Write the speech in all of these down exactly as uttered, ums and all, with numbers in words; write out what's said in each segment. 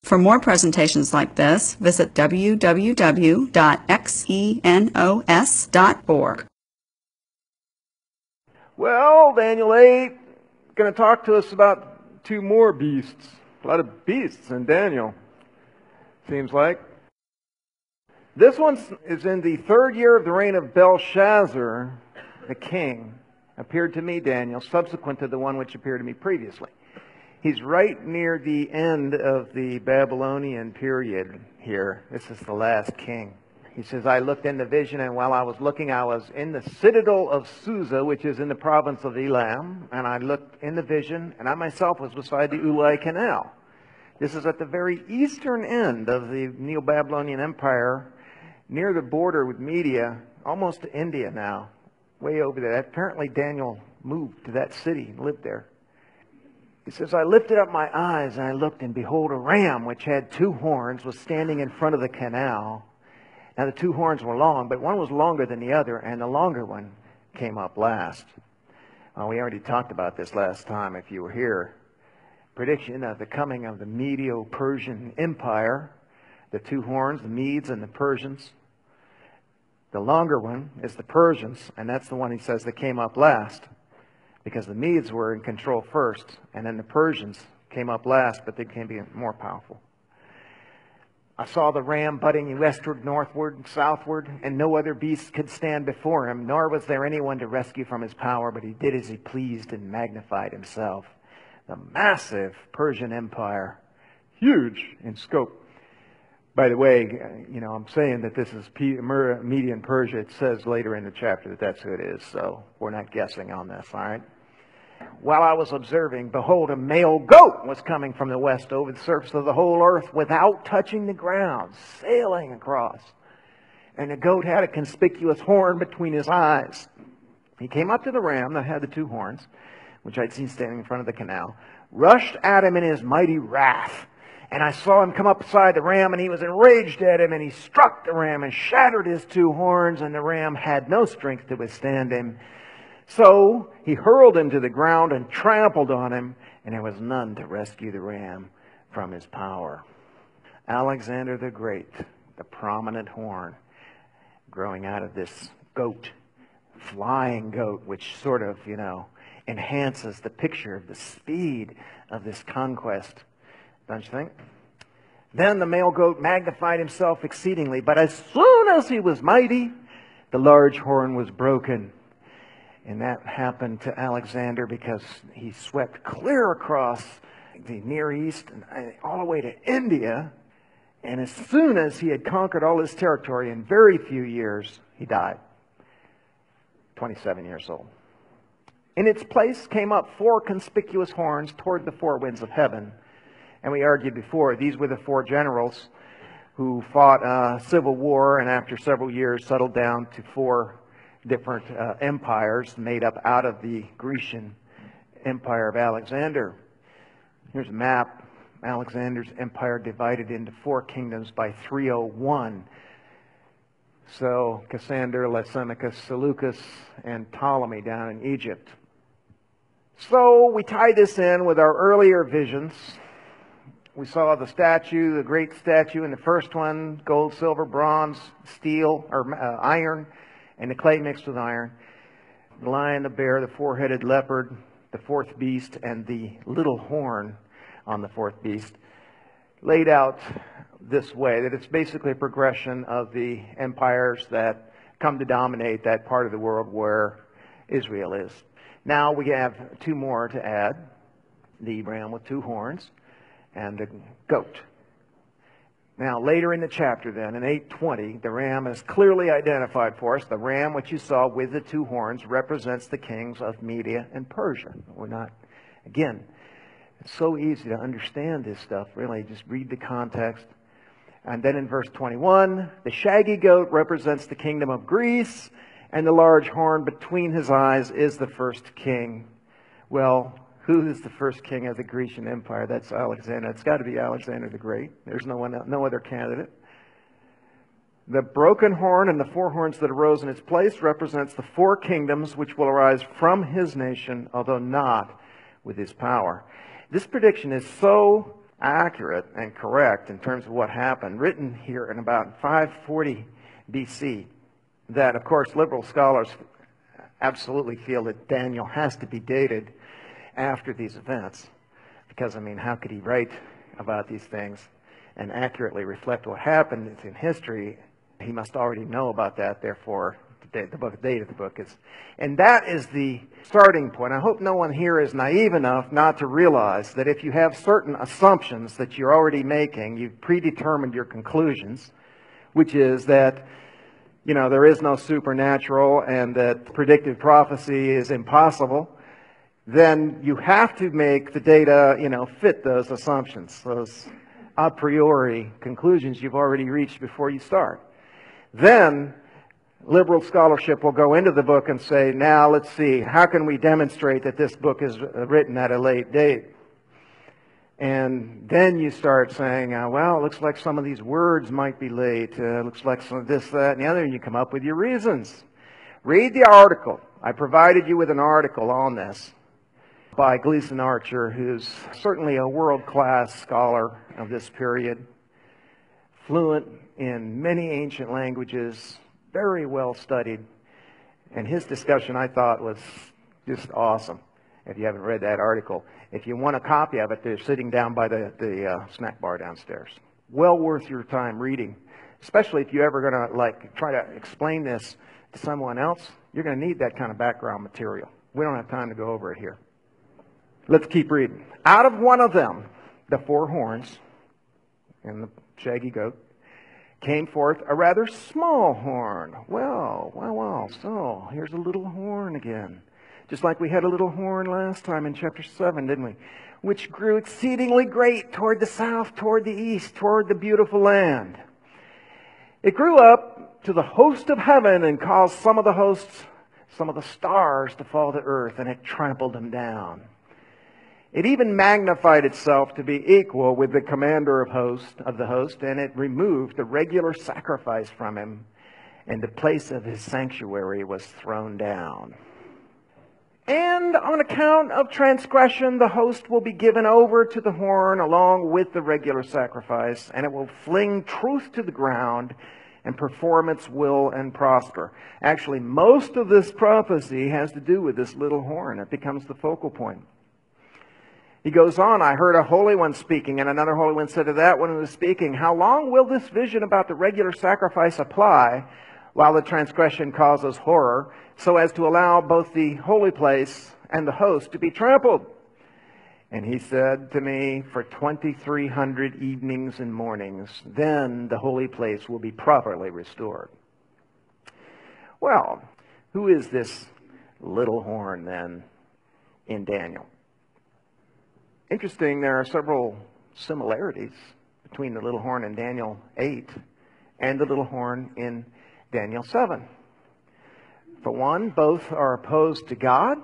For more presentations like this, visit w w w dot xenos dot org. Well, Daniel eight going to talk to us about two more beasts. A lot of beasts in Daniel, seems like. This one is in the third year of the reign of Belshazzar, the king. Appeared to me, Daniel, subsequent to the one which appeared to me previously. He's right near the end of the Babylonian period here. This is the last king. He says, I looked in the vision, and while I was looking, I was in the citadel of Susa, which is in the province of Elam. And I looked in the vision, and I myself was beside the Ulai Canal. This is at the very eastern end of the Neo-Babylonian Empire, near the border with Media, almost to India now, way over there. Apparently Daniel moved to that city and lived there. He says, I lifted up my eyes, and I looked, and behold, a ram which had two horns was standing in front of the canal. Now the two horns were long, but one was longer than the other, and the longer one came up last. Well, we already talked about this last time if you were here. Prediction of the coming of the Medo-Persian Empire. The two horns, the Medes and the Persians. The longer one is the Persians, and that's the one he says that came up last. Because the Medes were in control first, and then the Persians came up last, but they became more powerful. I saw the ram butting westward, northward, and southward, and no other beast could stand before him, nor was there anyone to rescue from his power, but he did as he pleased and magnified himself. The massive Persian Empire, huge in scope. By the way, you know, I'm saying that this is Median Persia. It says later in the chapter that that's who it is, so we're not guessing on this, all right? While I was observing, behold, a male goat was coming from the west over the surface of the whole earth without touching the ground, sailing across. And the goat had a conspicuous horn between his eyes. He came up to the ram that had the two horns, which I'd seen standing in front of the canal, rushed at him in his mighty wrath. And I saw him come up beside the ram, and he was enraged at him, and he struck the ram and shattered his two horns, and the ram had no strength to withstand him. So he hurled him to the ground and trampled on him, and there was none to rescue the ram from his power. Alexander the Great, the prominent horn growing out of this goat, flying goat, which sort of, you know, enhances the picture of the speed of this conquest. Don't you think? Then the male goat magnified himself exceedingly, but as soon as he was mighty, the large horn was broken. And that happened to Alexander because he swept clear across the Near East and all the way to India. And as soon as he had conquered all his territory, in very few years, he died. twenty-seven years old. In its place came up four conspicuous horns toward the four winds of heaven. And we argued before, these were the four generals who fought a civil war and after several years settled down to four different uh, empires made up out of the Grecian Empire of Alexander. Here's a map. Alexander's empire divided into four kingdoms by three oh one. So Cassander, Lysimachus, Seleucus, and Ptolemy down in Egypt. So we tie this in with our earlier visions. We saw the statue, the great statue in the first one, gold, silver, bronze, steel, or uh, iron, and the clay mixed with iron. The lion, the bear, the four-headed leopard, the fourth beast, and the little horn on the fourth beast, laid out this way, that it's basically a progression of the empires that come to dominate that part of the world where Israel is. Now we have two more to add. The ram with two horns and the goat. Now, later in the chapter then, in eight twenty, the ram is clearly identified for us. The ram which you saw with the two horns represents the kings of Media and Persia. We're not, again, it's so easy to understand this stuff, really. Just read the context. And then in verse twenty-one, the shaggy goat represents the kingdom of Greece, and the large horn between his eyes is the first king. Well, who is the first king of the Grecian Empire? That's Alexander. It's got to be Alexander the Great. There's no one, no other candidate. The broken horn and the four horns that arose in its place represents the four kingdoms which will arise from his nation, although not with his power. This prediction is so accurate and correct in terms of what happened, written here in about five forty B C, that, of course, liberal scholars absolutely feel that Daniel has to be dated after these events. Because, I mean, how could he write about these things and accurately reflect what happened in history? He must already know about that, therefore, the, the book, date of the book is. And that is the starting point. I hope no one here is naive enough not to realize that if you have certain assumptions that you're already making, you've predetermined your conclusions, which is that, you know, there is no supernatural and that predictive prophecy is impossible, then you have to make the data, you know, fit those assumptions, those a priori conclusions you've already reached before you start. Then liberal scholarship will go into the book and say, now let's see, how can we demonstrate that this book is written at a late date? And then you start saying, uh, well, it looks like some of these words might be late. Uh, looks like some of this, that, and the other, and you come up with your reasons. Read the article. I provided you with an article on this by Gleason Archer, who's certainly a world-class scholar of this period, fluent in many ancient languages, very well studied, and his discussion, I thought, was just awesome. If you haven't read that article, if you want a copy of it, they're sitting down by the, the uh, snack bar downstairs. Well worth your time reading, especially if you're ever going to like try to explain this to someone else. You're going to need that kind of background material. We don't have time to go over it here. Let's keep reading. Out of one of them, the four horns and the shaggy goat, came forth a rather small horn. Well, well, well, so here's a little horn again. Just like we had a little horn last time in chapter seven, didn't we? Which grew exceedingly great toward the south, toward the east, toward the beautiful land. It grew up to the host of heaven and caused some of the hosts, some of the stars to fall to earth, and it trampled them down. It even magnified itself to be equal with the commander of host of the host, and it removed the regular sacrifice from him, and the place of his sanctuary was thrown down. And on account of transgression, the host will be given over to the horn along with the regular sacrifice, and it will fling truth to the ground and perform its will and prosper. Actually, most of this prophecy has to do with this little horn. It becomes the focal point. He goes on, I heard a holy one speaking, and another holy one said to that one who was speaking, how long will this vision about the regular sacrifice apply while the transgression causes horror, so as to allow both the holy place and the host to be trampled? And he said to me, for twenty-three hundred evenings and mornings, then the holy place will be properly restored. Well, who is this little horn then in Daniel? Interesting, there are several similarities between the little horn in Daniel eight and the little horn in Daniel seven. For one, both are opposed to God.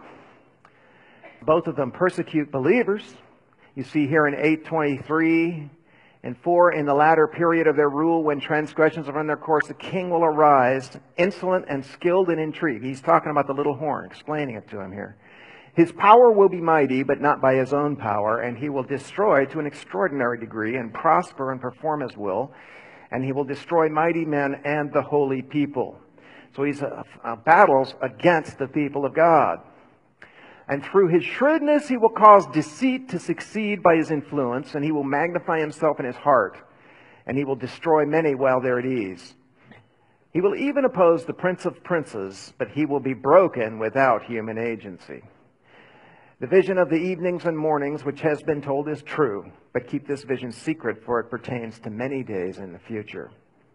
Both of them persecute believers. You see here in eight twenty-three and four, in the latter period of their rule, when transgressions are on their course, the king will arise, insolent and skilled in intrigue. He's talking about the little horn, explaining it to him here. His power will be mighty, but not by his own power, and he will destroy to an extraordinary degree and prosper and perform his will, and he will destroy mighty men and the holy people. So he's uh, uh, battles against the people of God. And through his shrewdness, he will cause deceit to succeed by his influence, and he will magnify himself in his heart, and he will destroy many while they're at ease. He will even oppose the prince of princes, but he will be broken without human agency. The vision of the evenings and mornings, which has been told, is true, but keep this vision secret, for it pertains to many days in the future.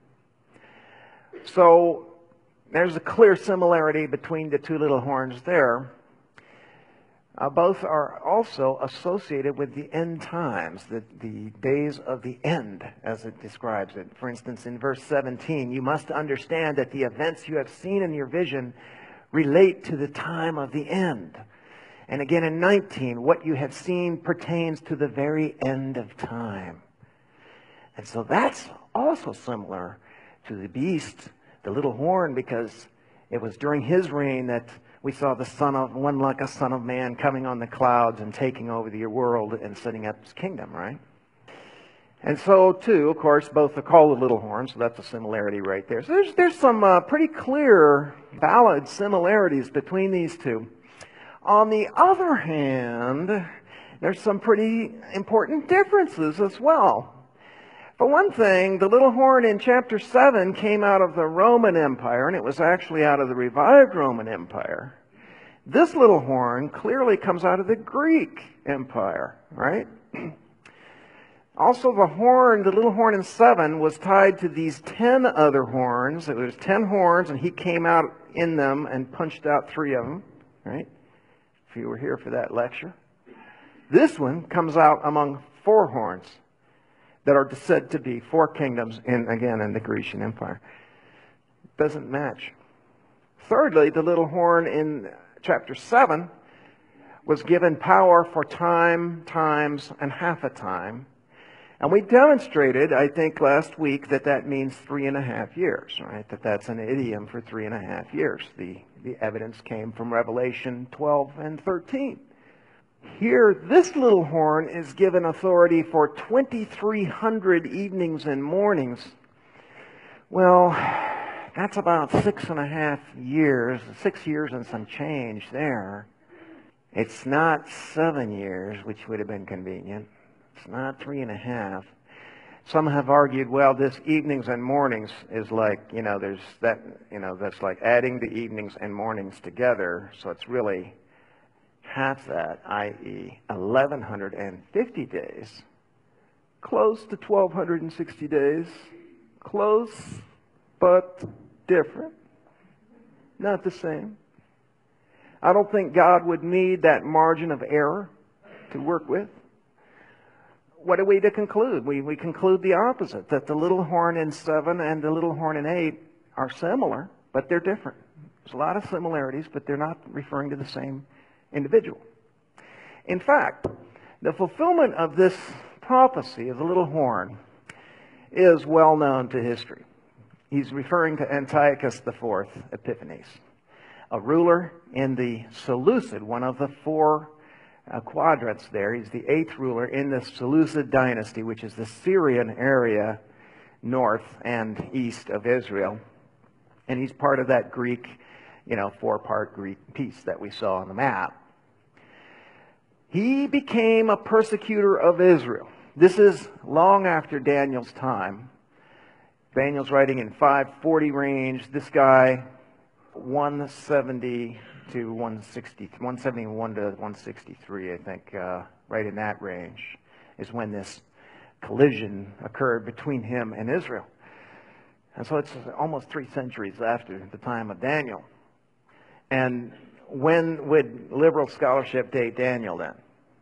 So there's a clear similarity between the two little horns there. Uh, both are also associated with the end times, the, the days of the end, as it describes it. For instance, in verse seventeen, you must understand that the events you have seen in your vision relate to the time of the end. And again in nineteen, what you have seen pertains to the very end of time. And so that's also similar to the beast, the little horn, because it was during his reign that we saw the son of one like a son of man coming on the clouds and taking over the world and setting up his kingdom, right? And so, too, of course, both are called the little horn, so that's a similarity right there. So there's, there's some uh, pretty clear, valid similarities between these two. On the other hand, there's some pretty important differences as well. For one thing, the little horn in chapter seven came out of the Roman Empire, and it was actually out of the revived Roman Empire. This little horn clearly comes out of the Greek Empire, right? Also, the horn, the little horn in seven, was tied to these ten other horns. It was ten horns, and he came out in them and punched out three of them, right? If you were here for that lecture. This one comes out among four horns that are said to be four kingdoms, in, again, in the Grecian Empire. It doesn't match. Thirdly, the little horn in chapter seven was given power for time, times, and half a time. And we demonstrated, I think, last week that that means three and a half years, right? That that's an idiom for three and a half years. The, the evidence came from Revelation twelve and thirteen. Here, this little horn is given authority for twenty-three hundred evenings and mornings. Well, that's about six and a half years, six years and some change there. It's not seven years, which would have been convenient. It's not three and a half. Some have argued, well, this evenings and mornings is like, you know, there's that, you know, that's like adding the evenings and mornings together. So it's really half that, that is eleven fifty days. Close to twelve sixty days. Close, but different. Not the same. I don't think God would need that margin of error to work with. What are we to conclude? We, we conclude the opposite, that the little horn in seven and the little horn in eight are similar, but they're different. There's a lot of similarities, but they're not referring to the same individual. In fact, the fulfillment of this prophecy of the little horn is well known to history. He's referring to Antiochus the Fourth Epiphanes, a ruler in the Seleucid, one of the four Uh, quadrants there. He's the eighth ruler in the Seleucid dynasty, which is the Syrian area north and east of Israel. And he's part of that Greek, you know, four-part Greek piece that we saw on the map. He became a persecutor of Israel. This is long after Daniel's time. Daniel's writing in five forty range. This guy, one seventy to one sixty, one seventy-one to one sixty-three, I think, uh, right in that range, is when this collision occurred between him and Israel. And so it's almost three centuries after the time of Daniel. And when would liberal scholarship date Daniel then?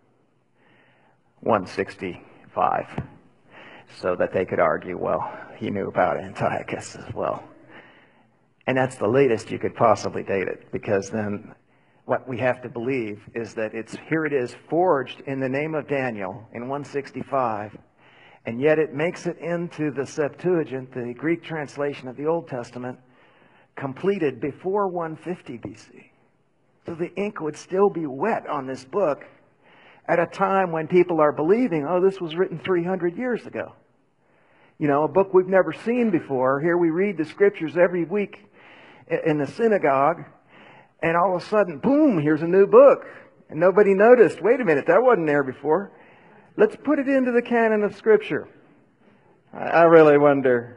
one sixty-five. So that they could argue, well, he knew about Antiochus as well. And that's the latest you could possibly date it, because then what we have to believe is that it's here it is forged in the name of Daniel in one sixty-five, and yet it makes it into the Septuagint, the Greek translation of the Old Testament, completed before one fifty B C. So the ink would still be wet on this book at a time when people are believing, oh, this was written three hundred years ago. You know, a book we've never seen before. Here we read the scriptures every week in the synagogue, and all of a sudden, boom, here's a new book. And nobody noticed, wait a minute, that wasn't there before. Let's put it into the canon of Scripture. I really wonder.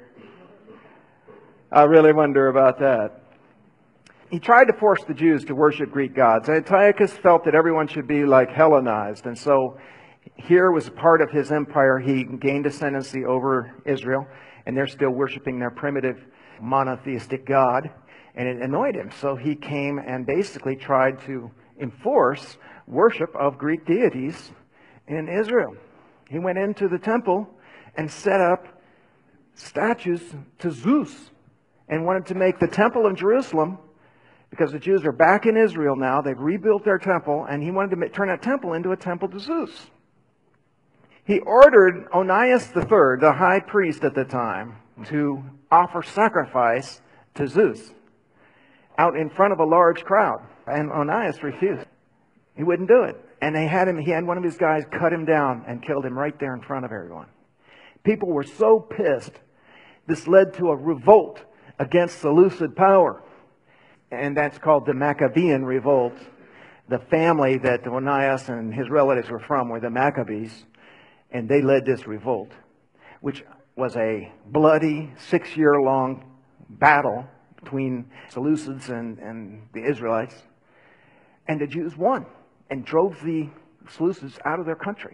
I really wonder about that. He tried to force the Jews to worship Greek gods. Antiochus felt that everyone should be like Hellenized, and so here was part of his empire. He gained ascendancy over Israel, and they're still worshiping their primitive monotheistic God. And it annoyed him. So he came and basically tried to enforce worship of Greek deities in Israel. He went into the temple and set up statues to Zeus and wanted to make the temple in Jerusalem, because the Jews are back in Israel now. They've rebuilt their temple, and he wanted to turn that temple into a temple to Zeus. He ordered Onias the Third, the high priest at the time, to offer sacrifice to Zeus out in front of a large crowd. And Onias refused. He wouldn't do it. And they had him, he had one of his guys cut him down and killed him right there in front of everyone. People were so pissed, this led to a revolt against Seleucid power. And that's called the Maccabean Revolt. The family that Onias and his relatives were from were the Maccabees, and they led this revolt, which was a bloody six-year-long battle between Seleucids and, and the Israelites. And the Jews won and drove the Seleucids out of their country.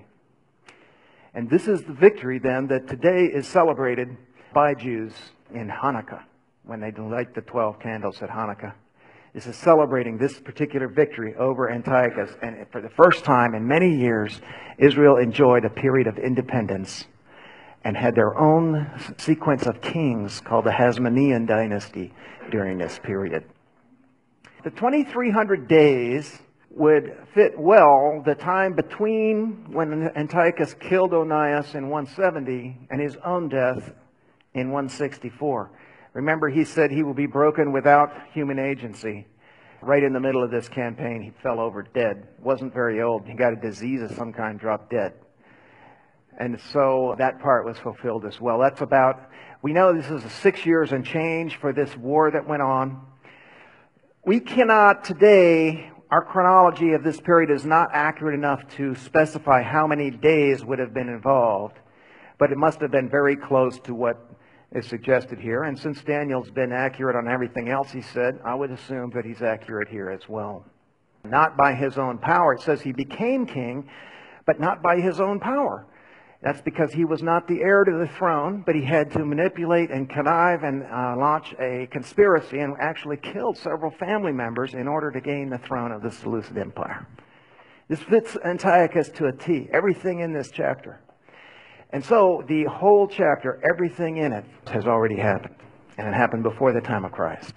And this is the victory then that today is celebrated by Jews in Hanukkah, when they light the twelve candles at Hanukkah. This is celebrating this particular victory over Antiochus. And for the first time in many years, Israel enjoyed a period of independence and had their own sequence of kings called the Hasmonean dynasty during this period. The twenty-three hundred days would fit well the time between when Antiochus killed Onias in one seventy and his own death in one sixty-four. Remember, he said he will be broken without human agency. Right in the middle of this campaign, he fell over dead. Wasn't very old. He got a disease of some kind, dropped dead. And so that part was fulfilled as well. That's about, we know this is six years and change for this war that went on. We cannot today, our chronology of this period is not accurate enough to specify how many days would have been involved, but it must have been very close to what is suggested here. And since Daniel's been accurate on everything else he said, I would assume that he's accurate here as well. Not by his own power. It says he became king, but not by his own power. That's because he was not the heir to the throne, but he had to manipulate and connive and uh, launch a conspiracy and actually killed several family members in order to gain the throne of the Seleucid Empire. This fits Antiochus to a T, everything in this chapter. And so the whole chapter, everything in it has already happened. And it happened before the time of Christ.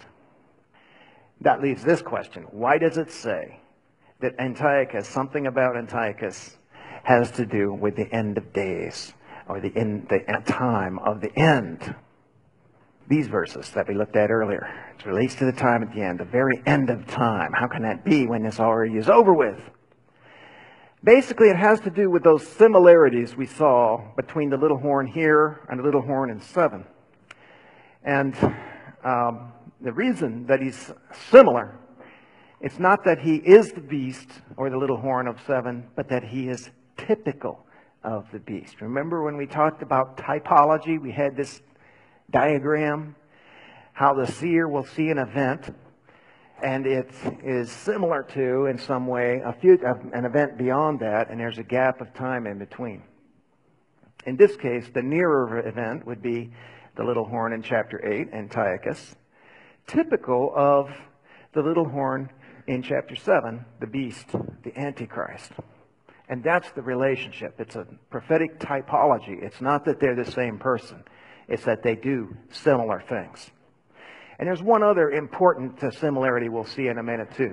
That leaves this question. Why does it say that Antiochus, something about Antiochus, has to do with the end of days, or the, end, the time of the end? These verses that we looked at earlier. It relates to the time at the end, the very end of time. How can that be when this already is over with? Basically, it has to do with those similarities we saw between the little horn here and the little horn in seven. And um, the reason that he's similar, it's not that he is the beast or the little horn of seven, but that he is typical of the beast. Remember when we talked about typology, we had this diagram, how the seer will see an event, and it is similar to, in some way, a few, an event beyond that, and there's a gap of time in between. In this case, the nearer event would be the little horn in chapter eight, Antiochus, typical of the little horn in chapter seven, the beast, the Antichrist. And that's the relationship. It's a prophetic typology. It's not that they're the same person. It's that they do similar things. And there's one other important uh, similarity we'll see in a minute too.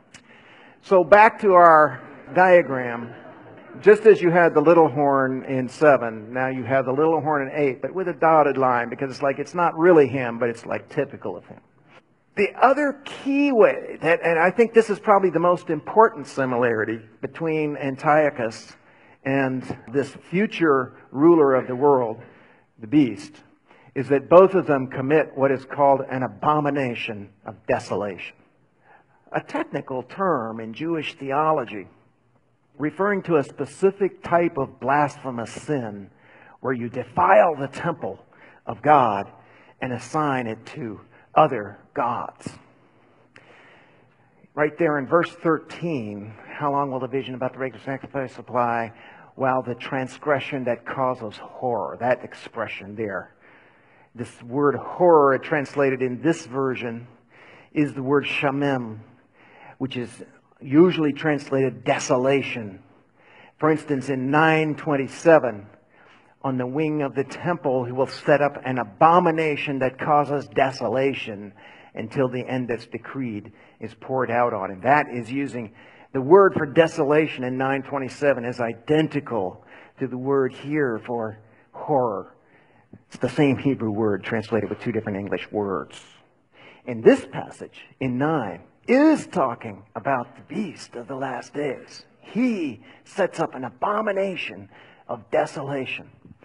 So back to our diagram. Just as you had the little horn in seven, now you have the little horn in eight, but with a dotted line, because it's like it's not really him, but it's like typical of him. The other key way, that, and I think this is probably the most important similarity between Antiochus and this future ruler of the world, the beast, is that both of them commit what is called an abomination of desolation. A technical term in Jewish theology referring to a specific type of blasphemous sin where you defile the temple of God and assign it to other gods. Right there in verse thirteen, how long will the vision about the regular sacrifice apply? Well, the transgression that causes horror, that expression there. This word horror, translated in this version, is the word shamim, which is usually translated desolation. For instance, in nine twenty-seven, on the wing of the temple, he will set up an abomination that causes desolation until the end that's decreed is poured out on him. That is using the word for desolation in nine twenty-seven is identical to the word here for horror. It's the same Hebrew word translated with two different English words. In this passage, in nine, is talking about the beast of the last days. He sets up an abomination of desolation.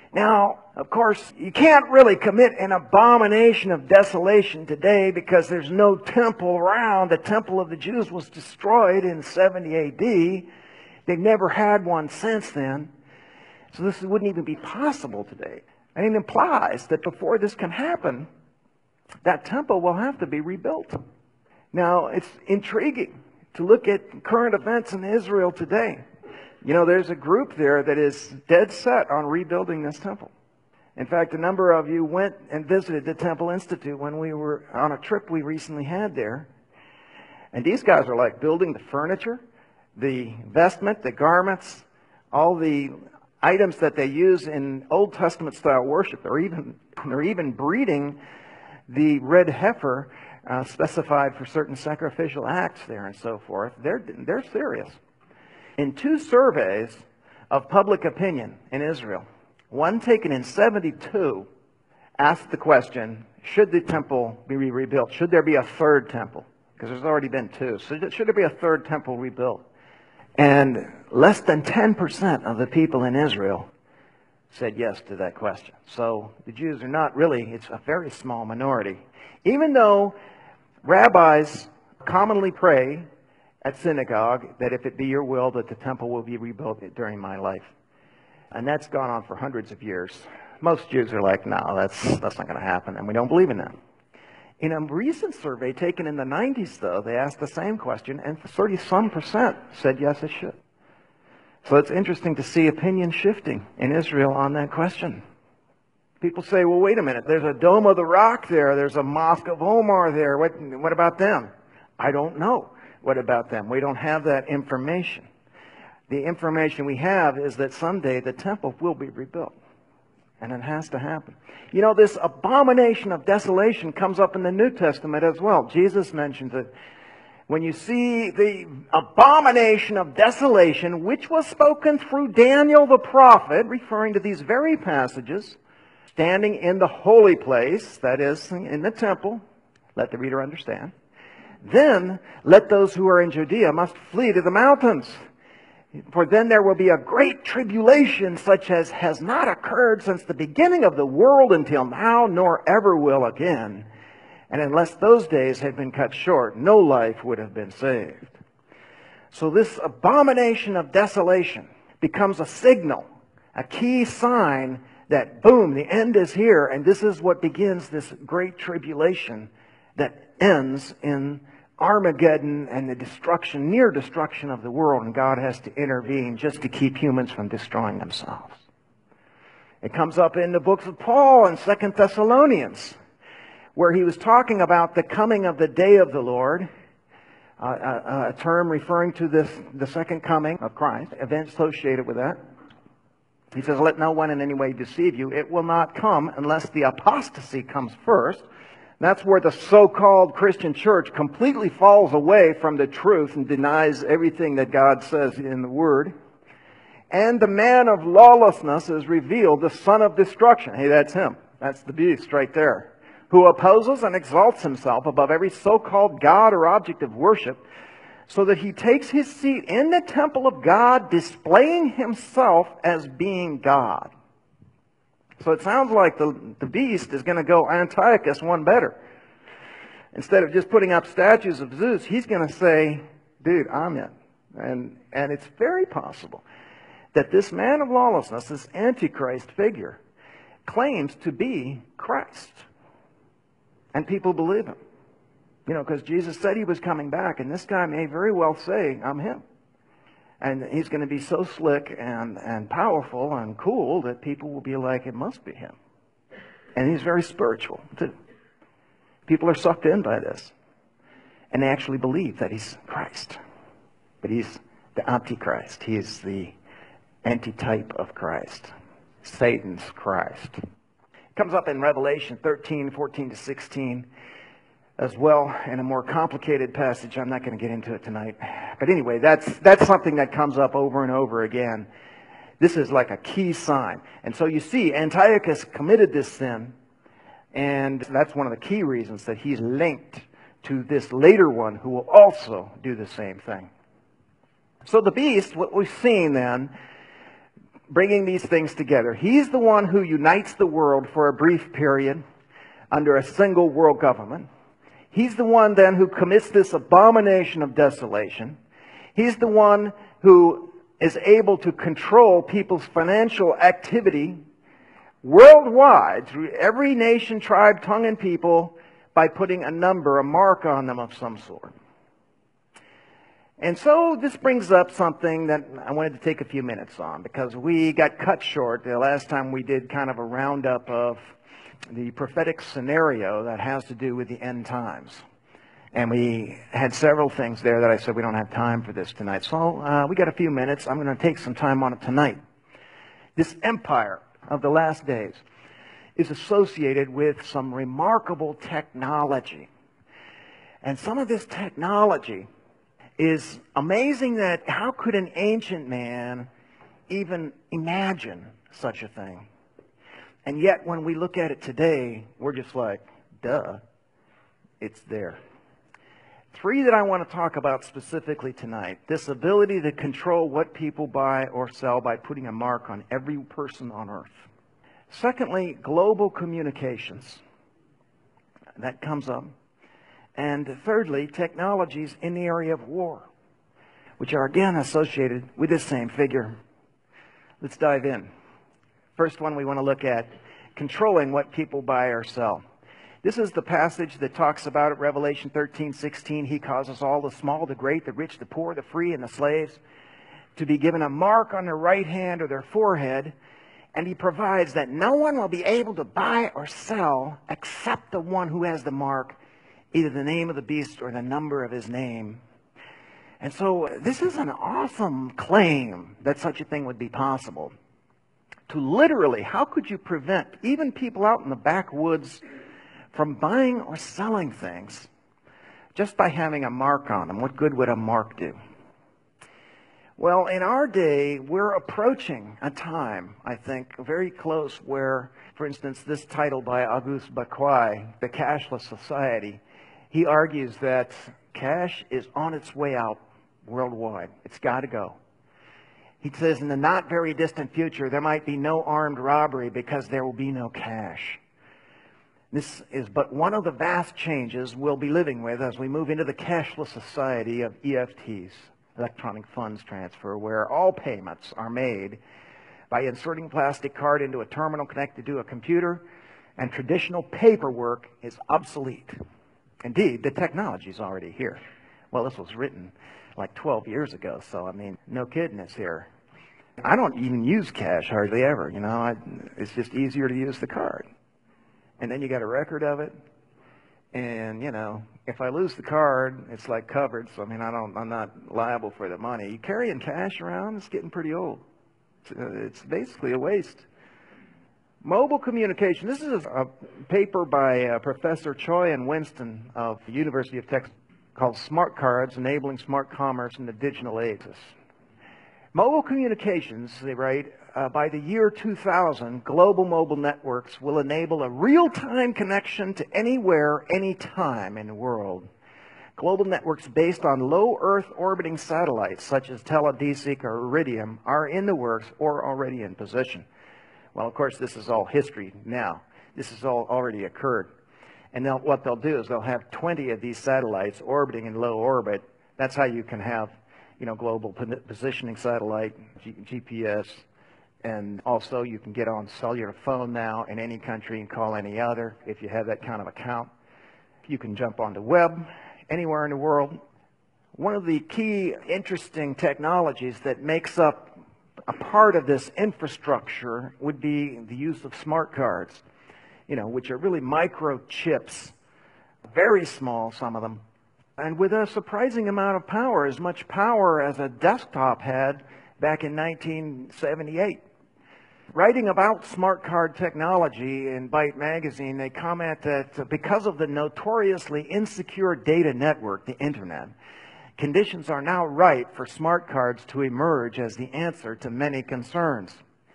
Now, of course, you can't really commit an abomination of desolation today because there's no temple around. The temple of the Jews was destroyed in seventy A D. They've never had one since then. So this wouldn't even be possible today. And it implies that before this can happen, that temple will have to be rebuilt. Now, it's intriguing to look at current events in Israel today. You know, there's a group there that is dead set on rebuilding this temple. In fact, a number of you went and visited the Temple Institute when we were on a trip we recently had there. And these guys are like building the furniture, the vestment, the garments, all the items that they use in Old Testament style worship. They're even, they're even breeding the red heifer uh, specified for certain sacrificial acts there and so forth. They're, they're serious. In two surveys of public opinion in Israel, one taken in seventy-two, asked the question, should the temple be rebuilt? Should there be a third temple? Because there's already been two. So should there be a third temple rebuilt? And less than ten percent of the people in Israel said yes to that question. So the Jews are not really, it's a very small minority. Even though rabbis commonly pray at synagogue that if it be your will that the temple will be rebuilt during my life. And that's gone on for hundreds of years. Most Jews are like, no, that's, that's not going to happen, and we don't believe in that. In a recent survey taken in the nineties, though, they asked the same question, and thirty-some percent said yes, it should. So it's interesting to see opinion shifting in Israel on that question. People say, well, wait a minute, there's a Dome of the Rock there, there's a Mosque of Omar there, what, what about them? I don't know. What about them? We don't have that information. The information we have is that someday the temple will be rebuilt. And it has to happen. You know, this abomination of desolation comes up in the New Testament as well. Jesus mentions it. When you see the abomination of desolation, which was spoken through Daniel the prophet, referring to these very passages, standing in the holy place, that is, in the temple, let the reader understand. Then let those who are in Judea must flee to the mountains. For then there will be a great tribulation such as has not occurred since the beginning of the world until now, nor ever will again. And unless those days had been cut short, no life would have been saved. So this abomination of desolation becomes a signal, a key sign that, boom, the end is here. And this is what begins this great tribulation that ends in Armageddon and the destruction, near destruction of the world, and God has to intervene just to keep humans from destroying themselves. It comes up in the books of Paul and Second Thessalonians, where he was talking about the coming of the day of the Lord, uh, a, a term referring to this, the second coming of Christ, events associated with that. He says, let no one in any way deceive you. It will not come unless the apostasy comes first. That's where the so-called Christian church completely falls away from the truth and denies everything that God says in the Word. And the man of lawlessness is revealed, the son of destruction. Hey, that's him. That's the beast right there. Who opposes and exalts himself above every so-called God or object of worship, so that he takes his seat in the temple of God, displaying himself as being God. So it sounds like the, the beast is going to go Antiochus one better. Instead of just putting up statues of Zeus, he's going to say, dude, I'm it. And, and it's very possible that this man of lawlessness, this Antichrist figure, claims to be Christ. And people believe him. You know, because Jesus said he was coming back, and this guy may very well say, I'm him. And he's going to be so slick and, and powerful and cool that people will be like, it must be him. And he's very spiritual, too. People are sucked in by this. And they actually believe that he's Christ. But he's the Antichrist. He's the antitype of Christ. Satan's Christ. It comes up in Revelation thirteen, fourteen to sixteen. As well, in a more complicated passage. I'm not going to get into it tonight. But anyway, that's that's something that comes up over and over again. This is like a key sign. And so you see, Antiochus committed this sin, and that's one of the key reasons that he's linked to this later one who will also do the same thing. So the beast, what we've seen then, bringing these things together. He's the one who unites the world for a brief period under a single world government. He's the one then who commits this abomination of desolation. He's the one who is able to control people's financial activity worldwide through every nation, tribe, tongue, and people by putting a number, a mark on them of some sort. And so this brings up something that I wanted to take a few minutes on, because we got cut short the last time we did kind of a roundup of the prophetic scenario that has to do with the end times. And we had several things there that I said we don't have time for this tonight. So uh, we got a few minutes. I'm going to take some time on it tonight. This empire of the last days is associated with some remarkable technology. And some of this technology is amazing, that how could an ancient man even imagine such a thing? And yet when we look at it today, we're just like, duh, it's there. Three that I want to talk about specifically tonight. This ability to control what people buy or sell by putting a mark on every person on earth. Secondly, global communications. That comes up. And thirdly, technologies in the area of war, which are again associated with this same figure. Let's dive in. First one we want to look at, controlling what people buy or sell. This is the passage that talks about it, Revelation thirteen sixteen. He causes all the small, the great, the rich, the poor, the free, and the slaves to be given a mark on their right hand or their forehead. And he provides that no one will be able to buy or sell except the one who has the mark, either the name of the beast or the number of his name. And so this is an awesome claim that such a thing would be possible. To literally, how could you prevent even people out in the backwoods from buying or selling things just by having a mark on them? What good would a mark do? Well, in our day, we're approaching a time, I think, very close where, for instance, this title by Auguste Bourgeois, The Cashless Society, he argues that cash is on its way out worldwide. It's got to go. He says in the not very distant future, there might be no armed robbery because there will be no cash. This is but one of the vast changes we'll be living with as we move into the cashless society of E F Ts, electronic funds transfer, where all payments are made by inserting a plastic card into a terminal connected to a computer, and traditional paperwork is obsolete. Indeed, the technology is already here. Well, this was written like twelve years ago, so I mean, no kidding, it's here. I don't even use cash hardly ever, you know. I, it's just easier to use the card. And then you got a record of it, and you know, if I lose the card, it's like covered, so I mean, I don't, I'm not liable for the money. You carrying cash around, it's getting pretty old. It's, uh, it's basically a waste. Mobile communication. This is a paper by uh, Professor Choi and Winston of the University of Texas called Smart Cards, Enabling Smart Commerce in the Digital Age. Mobile communications, they write, uh, by the year two thousand, global mobile networks will enable a real-time connection to anywhere, anytime in the world. Global networks based on low Earth orbiting satellites such as Teledesic or Iridium are in the works or already in position. Well, of course, this is all history now. This has all already occurred. And they'll, what they'll do is they'll have twenty of these satellites orbiting in low orbit. That's how you can have, you know, global positioning satellite, G GPS, and also you can get on cellular phone now in any country and call any other if you have that kind of account. You can jump on the web anywhere in the world. One of the key interesting technologies that makes up a part of this infrastructure would be the use of smart cards, you know, which are really microchips, very small, some of them, and with a surprising amount of power, as much power as a desktop had back in nineteen seventy-eight. Writing about smart card technology in Byte magazine, they comment that because of the notoriously insecure data network, the internet, conditions are now ripe for smart cards to emerge as the answer to many concerns.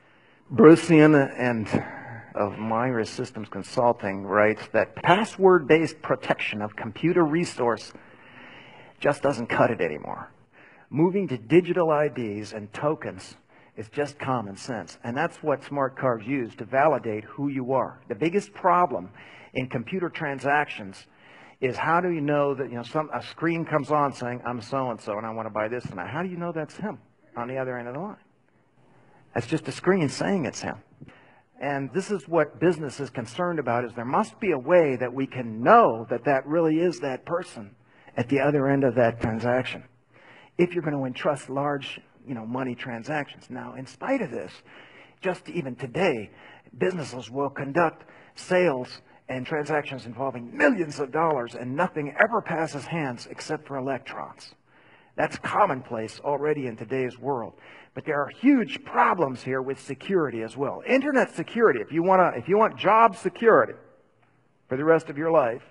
Brucian and of Myra Systems Consulting writes that password-based protection of computer resource just doesn't cut it anymore. Moving to digital I Ds and tokens It's just common sense. And that's what smart cards use to validate who you are. The biggest problem in computer transactions is how do you know that, you know, some, a screen comes on saying, I'm so-and-so and I want to buy this tonight. How do you know that's him on the other end of the line? That's just a screen saying it's him. And this is what business is concerned about, is there must be a way that we can know that that really is that person at the other end of that transaction, if you're going to entrust large, you know, money transactions. Now, in spite of this, just even today, businesses will conduct sales and transactions involving millions of dollars, and nothing ever passes hands except for electrons. That's commonplace already in today's world. But there are huge problems here with security as well. Internet security, if you want to, if you want job security for the rest of your life,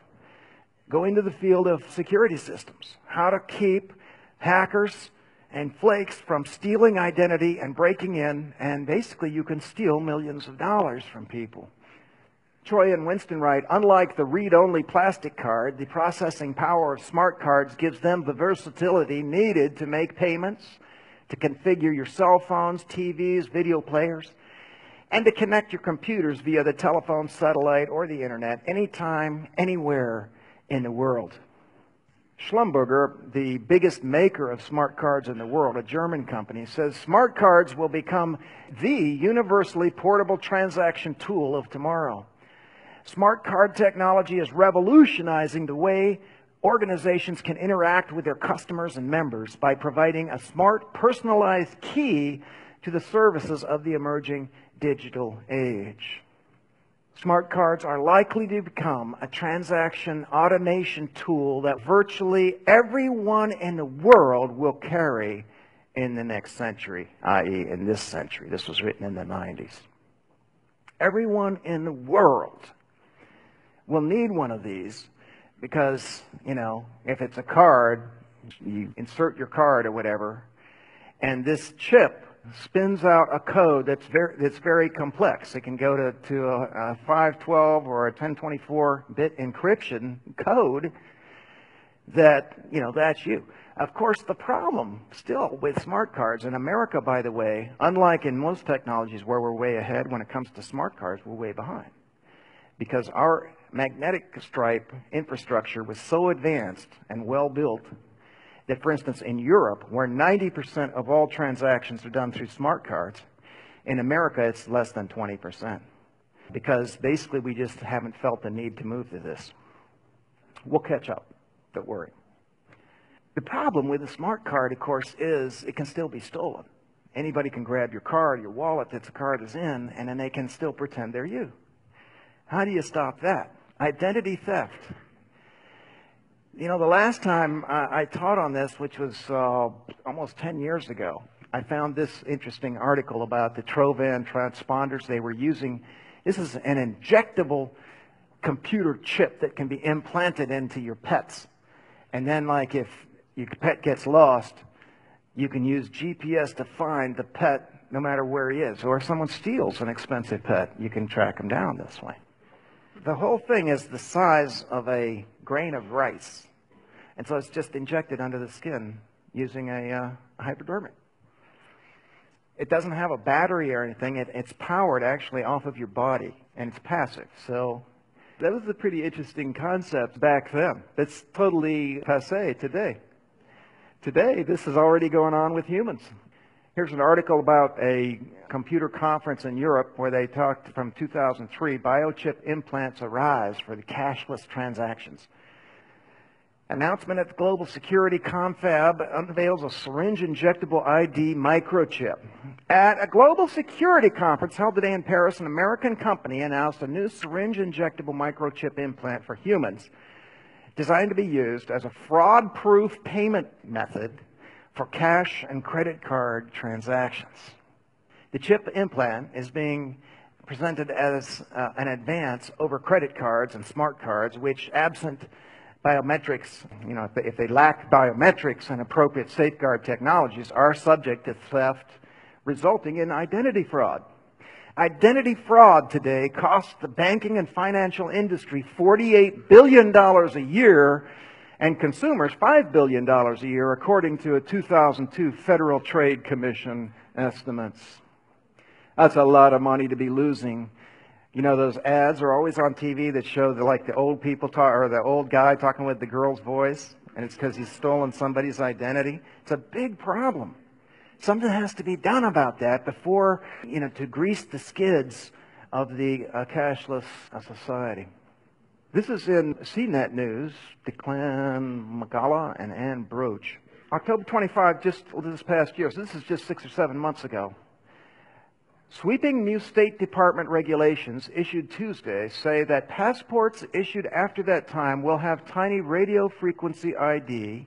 go into the field of security systems. How to keep hackers and flakes from stealing identity and breaking in, and basically you can steal millions of dollars from people. Troy and Winston write, unlike the read-only plastic card, the processing power of smart cards gives them the versatility needed to make payments, to configure your cell phones, T Vs, video players, and to connect your computers via the telephone, satellite, or the internet anytime, anywhere in the world. Schlumberger, the biggest maker of smart cards in the world, a German company, says smart cards will become the universally portable transaction tool of tomorrow. Smart card technology is revolutionizing the way organizations can interact with their customers and members by providing a smart, personalized key to the services of the emerging digital age. Smart cards are likely to become a transaction automation tool that virtually everyone in the world will carry in the next century, that is in this century. This was written in the nineties. Everyone in the world will need one of these because, you know, if it's a card, you insert your card or whatever, and this chip spins out a code that's very, that's very complex. It can go to, to a, a five twelve or a ten twenty-four bit encryption code that, you know, that's you. Of course, the problem still with smart cards, in America, by the way, unlike in most technologies where we're way ahead, when it comes to smart cards, we're way behind. Because our magnetic stripe infrastructure was so advanced and well built that, for instance, in Europe, where ninety percent of all transactions are done through smart cards, in America it's less than twenty percent. Because basically we just haven't felt the need to move to this. We'll catch up, don't worry. The problem with a smart card, of course, is it can still be stolen. Anybody can grab your card, your wallet that the card is in, and then they can still pretend they're you. How do you stop that? Identity theft. You know, the last time I, I taught on this, which was uh, almost ten years ago, I found this interesting article about the Trovan transponders they were using. This is an injectable computer chip that can be implanted into your pets. And then, like, if your pet gets lost, you can use G P S to find the pet no matter where he is. Or if someone steals an expensive pet, you can track him down this way. The whole thing is the size of a grain of rice. And so it's just injected under the skin using a, uh, a hypodermic. It doesn't have a battery or anything. It, it's powered actually off of your body, and it's passive. So that was a pretty interesting concept back then. It's totally passé today. Today, this is already going on with humans. Here's an article about a computer conference in Europe where they talked from two thousand three, biochip implants arise for the cashless transactions. Announcement at the Global Security Confab unveils a syringe injectable I D microchip. At a global security conference held today in Paris, an American company announced a new syringe injectable microchip implant for humans designed to be used as a fraud-proof payment method for cash and credit card transactions. The chip implant is being presented as uh, an advance over credit cards and smart cards, which, absent biometrics, you know, if they, if they lack biometrics and appropriate safeguard technologies, are subject to theft, resulting in identity fraud. Identity fraud today costs the banking and financial industry forty-eight billion dollars a year and consumers five billion dollars a year, according to a two thousand two Federal Trade Commission estimates. That's a lot of money to be losing. You know, those ads are always on T V that show the, like the old people talk, or the old guy talking with the girl's voice, and it's because he's stolen somebody's identity. It's a big problem. Something has to be done about that before, you know, to grease the skids of the uh, cashless uh, society. This is in C net News, Declan Magala and Ann Broach. October twenty-fifth, just this past year, so this is just six or seven months ago. Sweeping new State Department regulations issued Tuesday say that passports issued after that time will have tiny radio frequency I D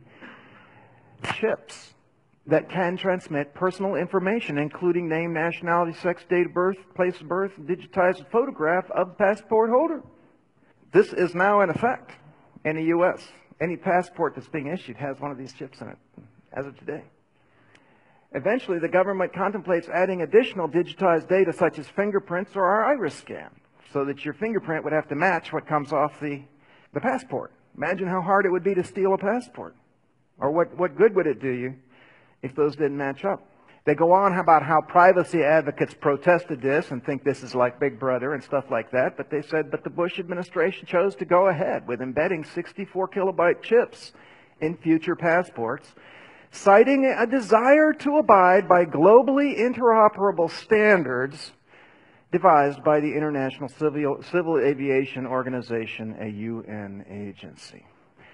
chips that can transmit personal information, including name, nationality, sex, date of birth, place of birth, and digitized photograph of the passport holder. This is now in effect in the U S Any passport that's being issued has one of these chips in it as of today. Eventually, the government contemplates adding additional digitized data such as fingerprints or our iris scan, so that your fingerprint would have to match what comes off the, the passport. Imagine how hard it would be to steal a passport. Or what, what good would it do you if those didn't match up? They go on about how privacy advocates protested this and think this is like Big Brother and stuff like that, but they said, but the Bush administration chose to go ahead with embedding sixty-four kilobyte chips in future passports, citing a desire to abide by globally interoperable standards devised by the International Civil, Civil Aviation Organization, a U N agency.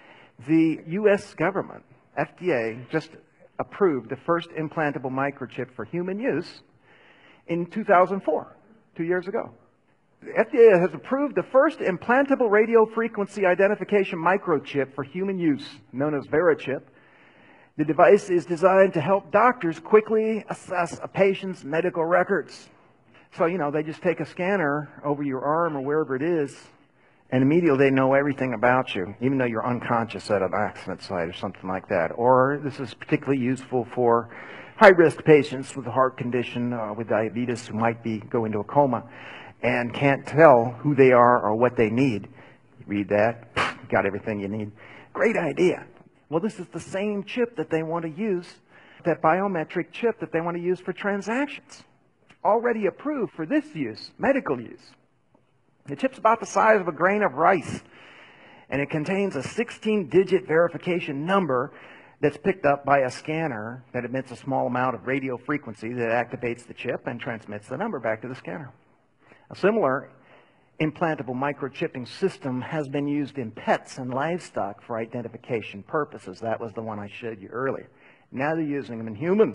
The U S government, F D A, just approved the first implantable microchip for human use in two thousand four, two years ago. The F D A has approved the first implantable radio frequency identification microchip for human use, known as VeriChip. The device is designed to help doctors quickly assess a patient's medical records. So, you know, they just take a scanner over your arm or wherever it is, and immediately they know everything about you, even though you're unconscious at an accident site or something like that. Or this is particularly useful for high-risk patients with a heart condition, uh, with diabetes, who might be go into a coma and can't tell who they are or what they need. You read that, you got everything you need. Great idea. Well, this is the same chip that they want to use, that biometric chip that they want to use for transactions. Already approved for this use, medical use. The chip's about the size of a grain of rice, and it contains a sixteen digit verification number that's picked up by a scanner that emits a small amount of radio frequency that activates the chip and transmits the number back to the scanner. A similar implantable microchipping system has been used in pets and livestock for identification purposes. That was the one I showed you earlier. Now they're using them in humans.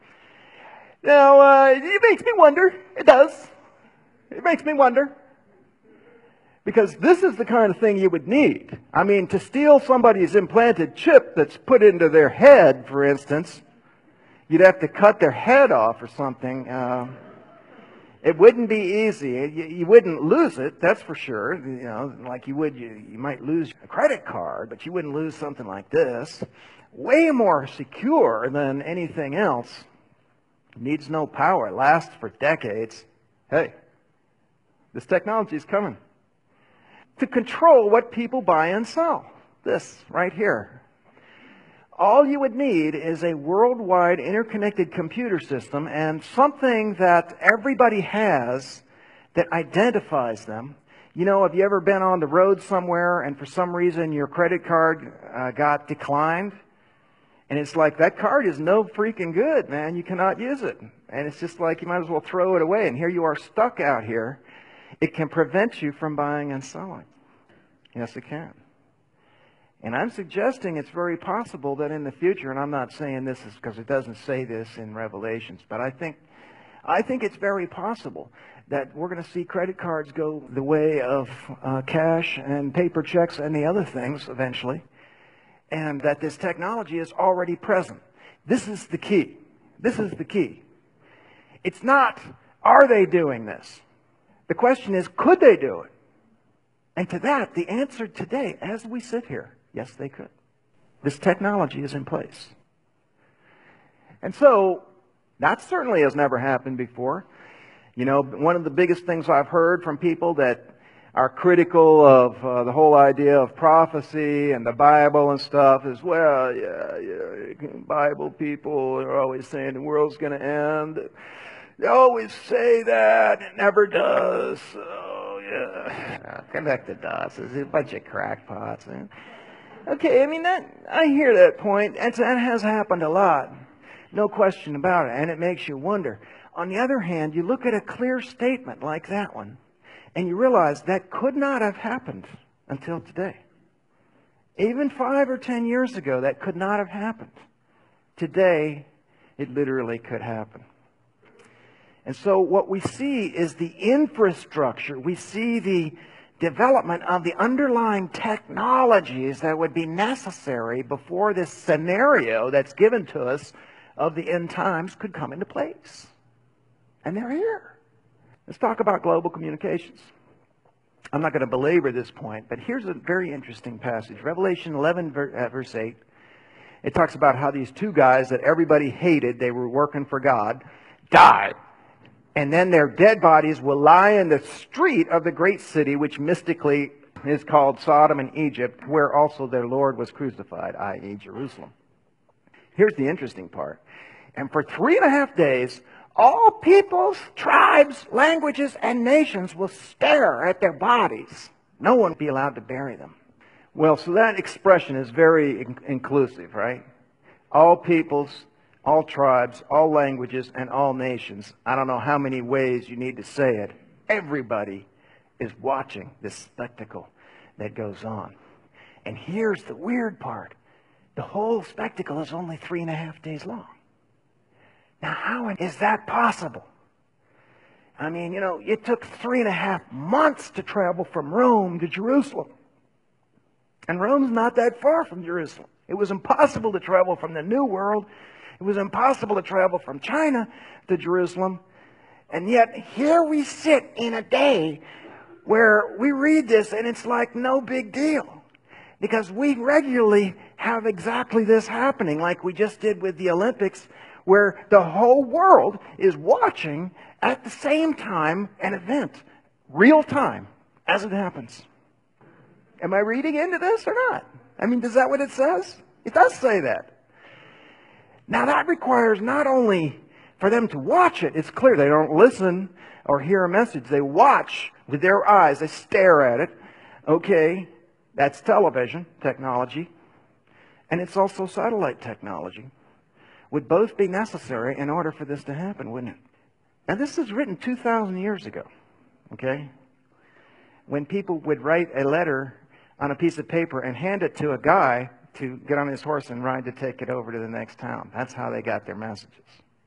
Now, uh, it makes me wonder. It does. It makes me wonder. Because this is the kind of thing you would need. I mean, to steal somebody's implanted chip that's put into their head, for instance, you'd have to cut their head off or something. Uh, it wouldn't be easy. You, you wouldn't lose it, that's for sure. You know, like you would, you, you might lose a credit card, but you wouldn't lose something like this. Way more secure than anything else. Needs no power, lasts for decades. Hey, this technology is coming. To control what people buy and sell. This right here. All you would need is a worldwide interconnected computer system and something that everybody has that identifies them. You know, have you ever been on the road somewhere and for some reason your credit card uh, got declined? And it's like, that card is no freaking good, man. You cannot use it. And it's just like, you might as well throw it away. And here you are stuck out here. It can prevent you from buying and selling. Yes, it can. And I'm suggesting it's very possible that in the future, and I'm not saying this is because it doesn't say this in Revelations, but I think, I think it's very possible that we're going to see credit cards go the way of uh, cash and paper checks and the other things eventually, and that this technology is already present. This is the key. This is the key. It's not, are they doing this? The question is, could they do it? And to that, the answer today, as we sit here, yes, they could. This technology is in place. And so, that certainly has never happened before. You know, one of the biggest things I've heard from people that are critical of uh, the whole idea of prophecy and the Bible and stuff is, well, yeah, yeah, Bible people are always saying the world's going to end. They always say that. It never does. Oh, yeah. Uh, connect the dots. It's a bunch of crackpots. Man. Okay, I mean, that I hear that point. That's, that has happened a lot. No question about it. And it makes you wonder. On the other hand, you look at a clear statement like that one, and you realize that could not have happened until today. Even five or ten years ago, that could not have happened. Today, it literally could happen. And so what we see is the infrastructure. We see the development of the underlying technologies that would be necessary before this scenario that's given to us of the end times could come into place. And they're here. Let's talk about global communications. I'm not going to belabor this point, but here's a very interesting passage. Revelation eleven, verse eight. It talks about how these two guys that everybody hated, they were working for God, died. And then their dead bodies will lie in the street of the great city, which mystically is called Sodom and Egypt, where also their Lord was crucified, that is. Jerusalem. Here's the interesting part. And for three and a half days, all peoples, tribes, languages, and nations will stare at their bodies. No one will be allowed to bury them. Well, so that expression is very in- inclusive, right? All peoples, all tribes, all languages, and all nations. I don't know how many ways you need to say it. Everybody is watching this spectacle that goes on. And here's the weird part. The whole spectacle is only three and a half days long. Now, how is that possible? I mean, you know, it took three and a half months to travel from Rome to Jerusalem. And Rome's not that far from Jerusalem. It was impossible to travel from the New World. It was impossible to travel from China to Jerusalem. And yet, here we sit in a day where we read this and it's like no big deal. Because we regularly have exactly this happening, like we just did with the Olympics, where the whole world is watching at the same time an event, real time, as it happens. Am I reading into this or not? I mean, is that what it says? It does say that. Now, that requires not only for them to watch it, it's clear they don't listen or hear a message. They watch with their eyes, they stare at it. Okay, that's television technology. And it's also satellite technology. Would both be necessary in order for this to happen, wouldn't it? Now, this is written two thousand years ago, okay? When people would write a letter on a piece of paper and hand it to a guy to get on his horse and ride to take it over to the next town. That's how they got their messages.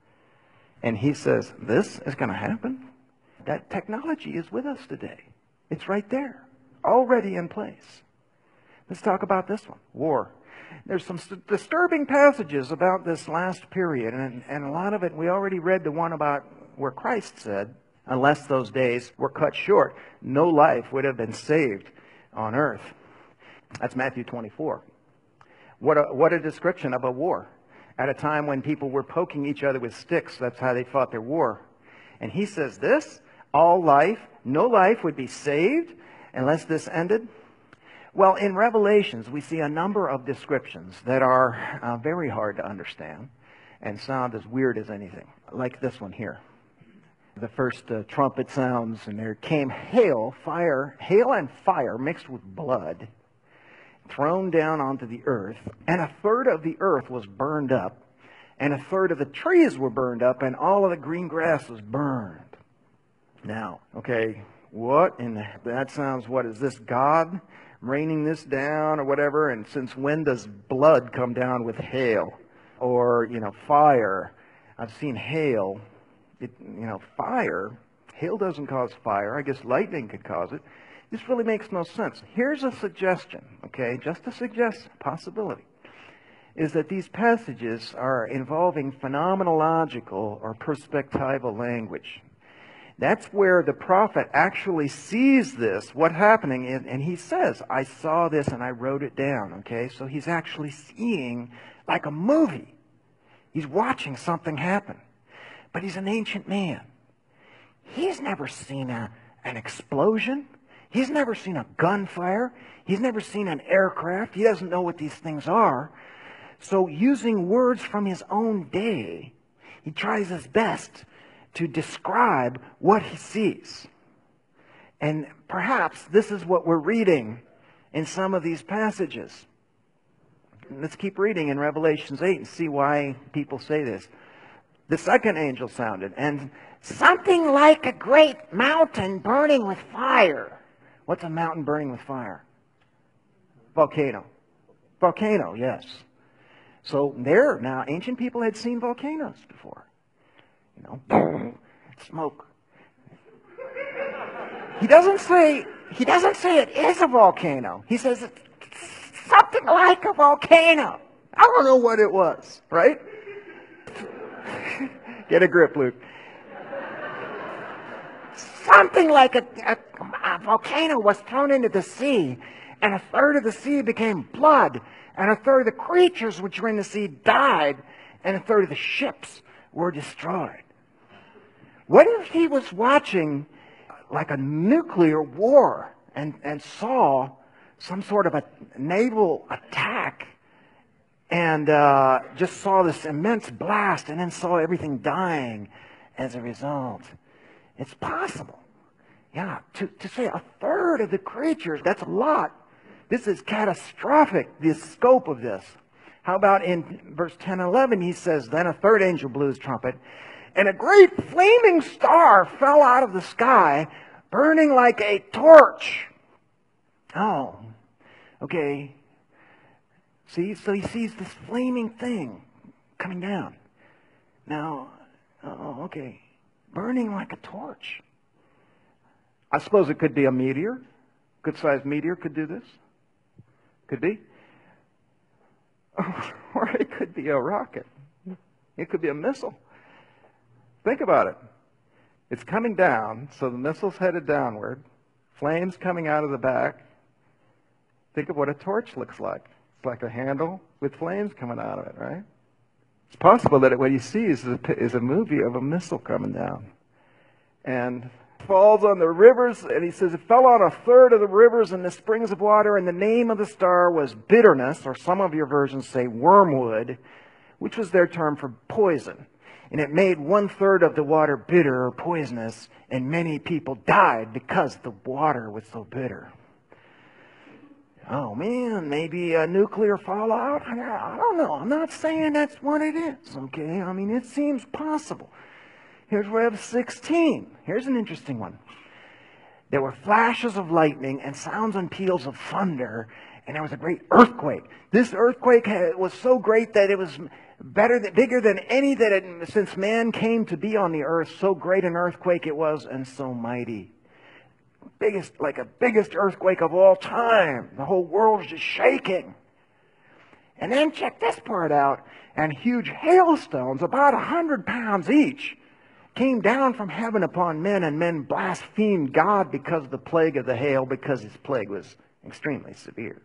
And he says, this is going to happen? That technology is with us today. It's right there, already in place. Let's talk about this one, war. There's some st- disturbing passages about this last period, and, and a lot of it, we already read the one about where Christ said, unless those days were cut short, no life would have been saved on earth. That's Matthew twenty-four. What a, what a description of a war. At a time when people were poking each other with sticks, that's how they fought their war. And he says this, all life, no life would be saved unless this ended. Well, in Revelations, we see a number of descriptions that are uh, very hard to understand and sound as weird as anything, like this one here. The first uh, trumpet sounds, and there came hail, fire, hail and fire mixed with blood, thrown down onto the earth, and a third of the earth was burned up, and a third of the trees were burned up, and all of the green grass was burned. Now, okay, what in the, that sounds, what is this, God raining this down or whatever? And since when does blood come down with hail? Or, you know, fire. I've seen hail. It, you know, fire. Hail doesn't cause fire. I guess lightning could cause it. This really makes no sense. Here's a suggestion, okay, just a suggestion, possibility, is that these passages are involving phenomenological or perspectival language. That's where the prophet actually sees this, what's happening, and, and he says, I saw this and I wrote it down, okay? So he's actually seeing like a movie. He's watching something happen. But he's an ancient man. He's never seen a, an explosion. He's never seen a gunfire. He's never seen an aircraft. He doesn't know what these things are. So using words from his own day, he tries his best to describe what he sees. And perhaps this is what we're reading in some of these passages. Let's keep reading in Revelations eight and see why people say this. The second angel sounded, and something like a great mountain burning with fire. What's a mountain burning with fire? Volcano. Volcano, yes. So there, now, ancient people had seen volcanoes before. You know, boom, smoke. He doesn't say, he doesn't say it is a volcano. He says it's something like a volcano. I don't know what it was, right? Get a grip, Luke. Something like a, a, a volcano was thrown into the sea, and a third of the sea became blood, and a third of the creatures which were in the sea died, and a third of the ships were destroyed. What if he was watching like a nuclear war and, and saw some sort of a naval attack and uh, just saw this immense blast and then saw everything dying as a result? It's possible. Yeah, to, to say a third of the creatures, that's a lot. This is catastrophic, the scope of this. How about in verse ten and eleven, he says, then a third angel blew his trumpet, and a great flaming star fell out of the sky, burning like a torch. Oh, okay. See, so he sees this flaming thing coming down. Now, oh, okay. Burning like a torch. I suppose it could be a meteor. Good-sized meteor could do this. Could be. Or it could be a rocket. It could be a missile. Think about it. It's coming down, so the missile's headed downward. Flames coming out of the back. Think of what a torch looks like. It's like a handle with flames coming out of it, right? It's possible that what he sees is a, is a movie of a missile coming down. And falls on the rivers, and he says it fell on a third of the rivers and the springs of water, and the name of the star was bitterness, or some of your versions say wormwood, which was their term for poison. And it made one third of the water bitter or poisonous, and many people died because the water was so bitter. Oh man, maybe a nuclear fallout? I don't know. I'm not saying that's what it is, okay? I mean, it seems possible. Here's Rev sixteen. Here's an interesting one. There were flashes of lightning and sounds and peals of thunder, and there was a great earthquake. This earthquake was so great that it was better, bigger than any that had, since man came to be on the earth. So great an earthquake it was, and so mighty. Biggest, like a biggest earthquake of all time. The whole world was just shaking. And then check this part out. And huge hailstones, about a hundred pounds each, came down from heaven upon men, and men blasphemed God because of the plague of the hail, because his plague was extremely severe.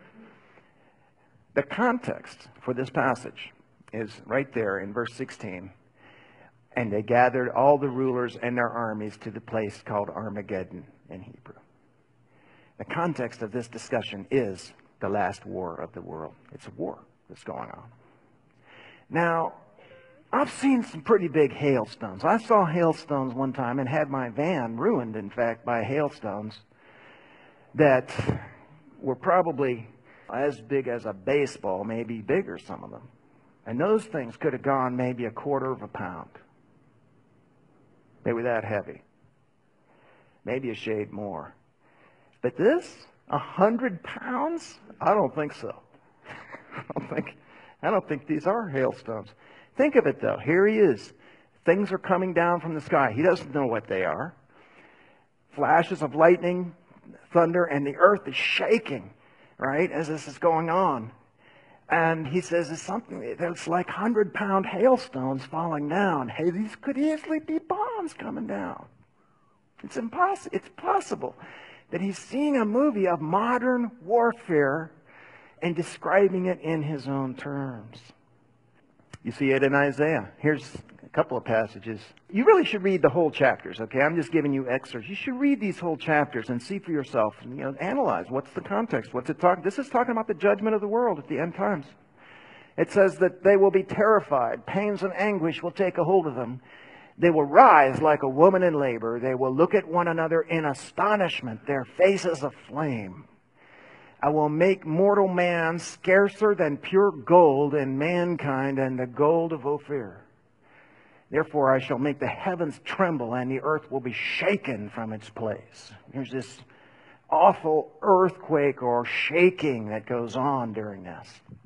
The context for this passage is right there in verse sixteen. And they gathered all the rulers and their armies to the place called Armageddon in Hebrew. The context of this discussion is the last war of the world. It's a war that's going on. Now, I've seen some pretty big hailstones. I saw hailstones one time and had my van ruined, in fact, by hailstones that were probably as big as a baseball, maybe bigger, some of them. And those things could have gone maybe a quarter of a pound. They were that heavy. Maybe a shade more. But this, a hundred pounds? I don't think so. I don't think, I don't think these are hailstones. Think of it though. Here he is. Things are coming down from the sky. He doesn't know what they are. Flashes of lightning, thunder, and the earth is shaking, right, as this is going on. And he says it's something that's like hundred-pound hailstones falling down. Hey, these could easily be bombs coming down. It's impossible. It's possible that he's seeing a movie of modern warfare and describing it in his own terms. You see it in Isaiah. Here's couple of passages. You really should read the whole chapters, okay? I'm just giving you excerpts. You should read these whole chapters and see for yourself, and, you know, analyze what's the context, what's it talking. This is talking about the judgment of the world at the end times. It says that they will be terrified. Pains and anguish will take a hold of them. They will rise like a woman in labor. They will look at one another in astonishment, their faces aflame. I will make mortal man scarcer than pure gold, and mankind and the gold of Ophir. Therefore I shall make the heavens tremble, and the earth will be shaken from its place. There's this awful earthquake or shaking that goes on during this.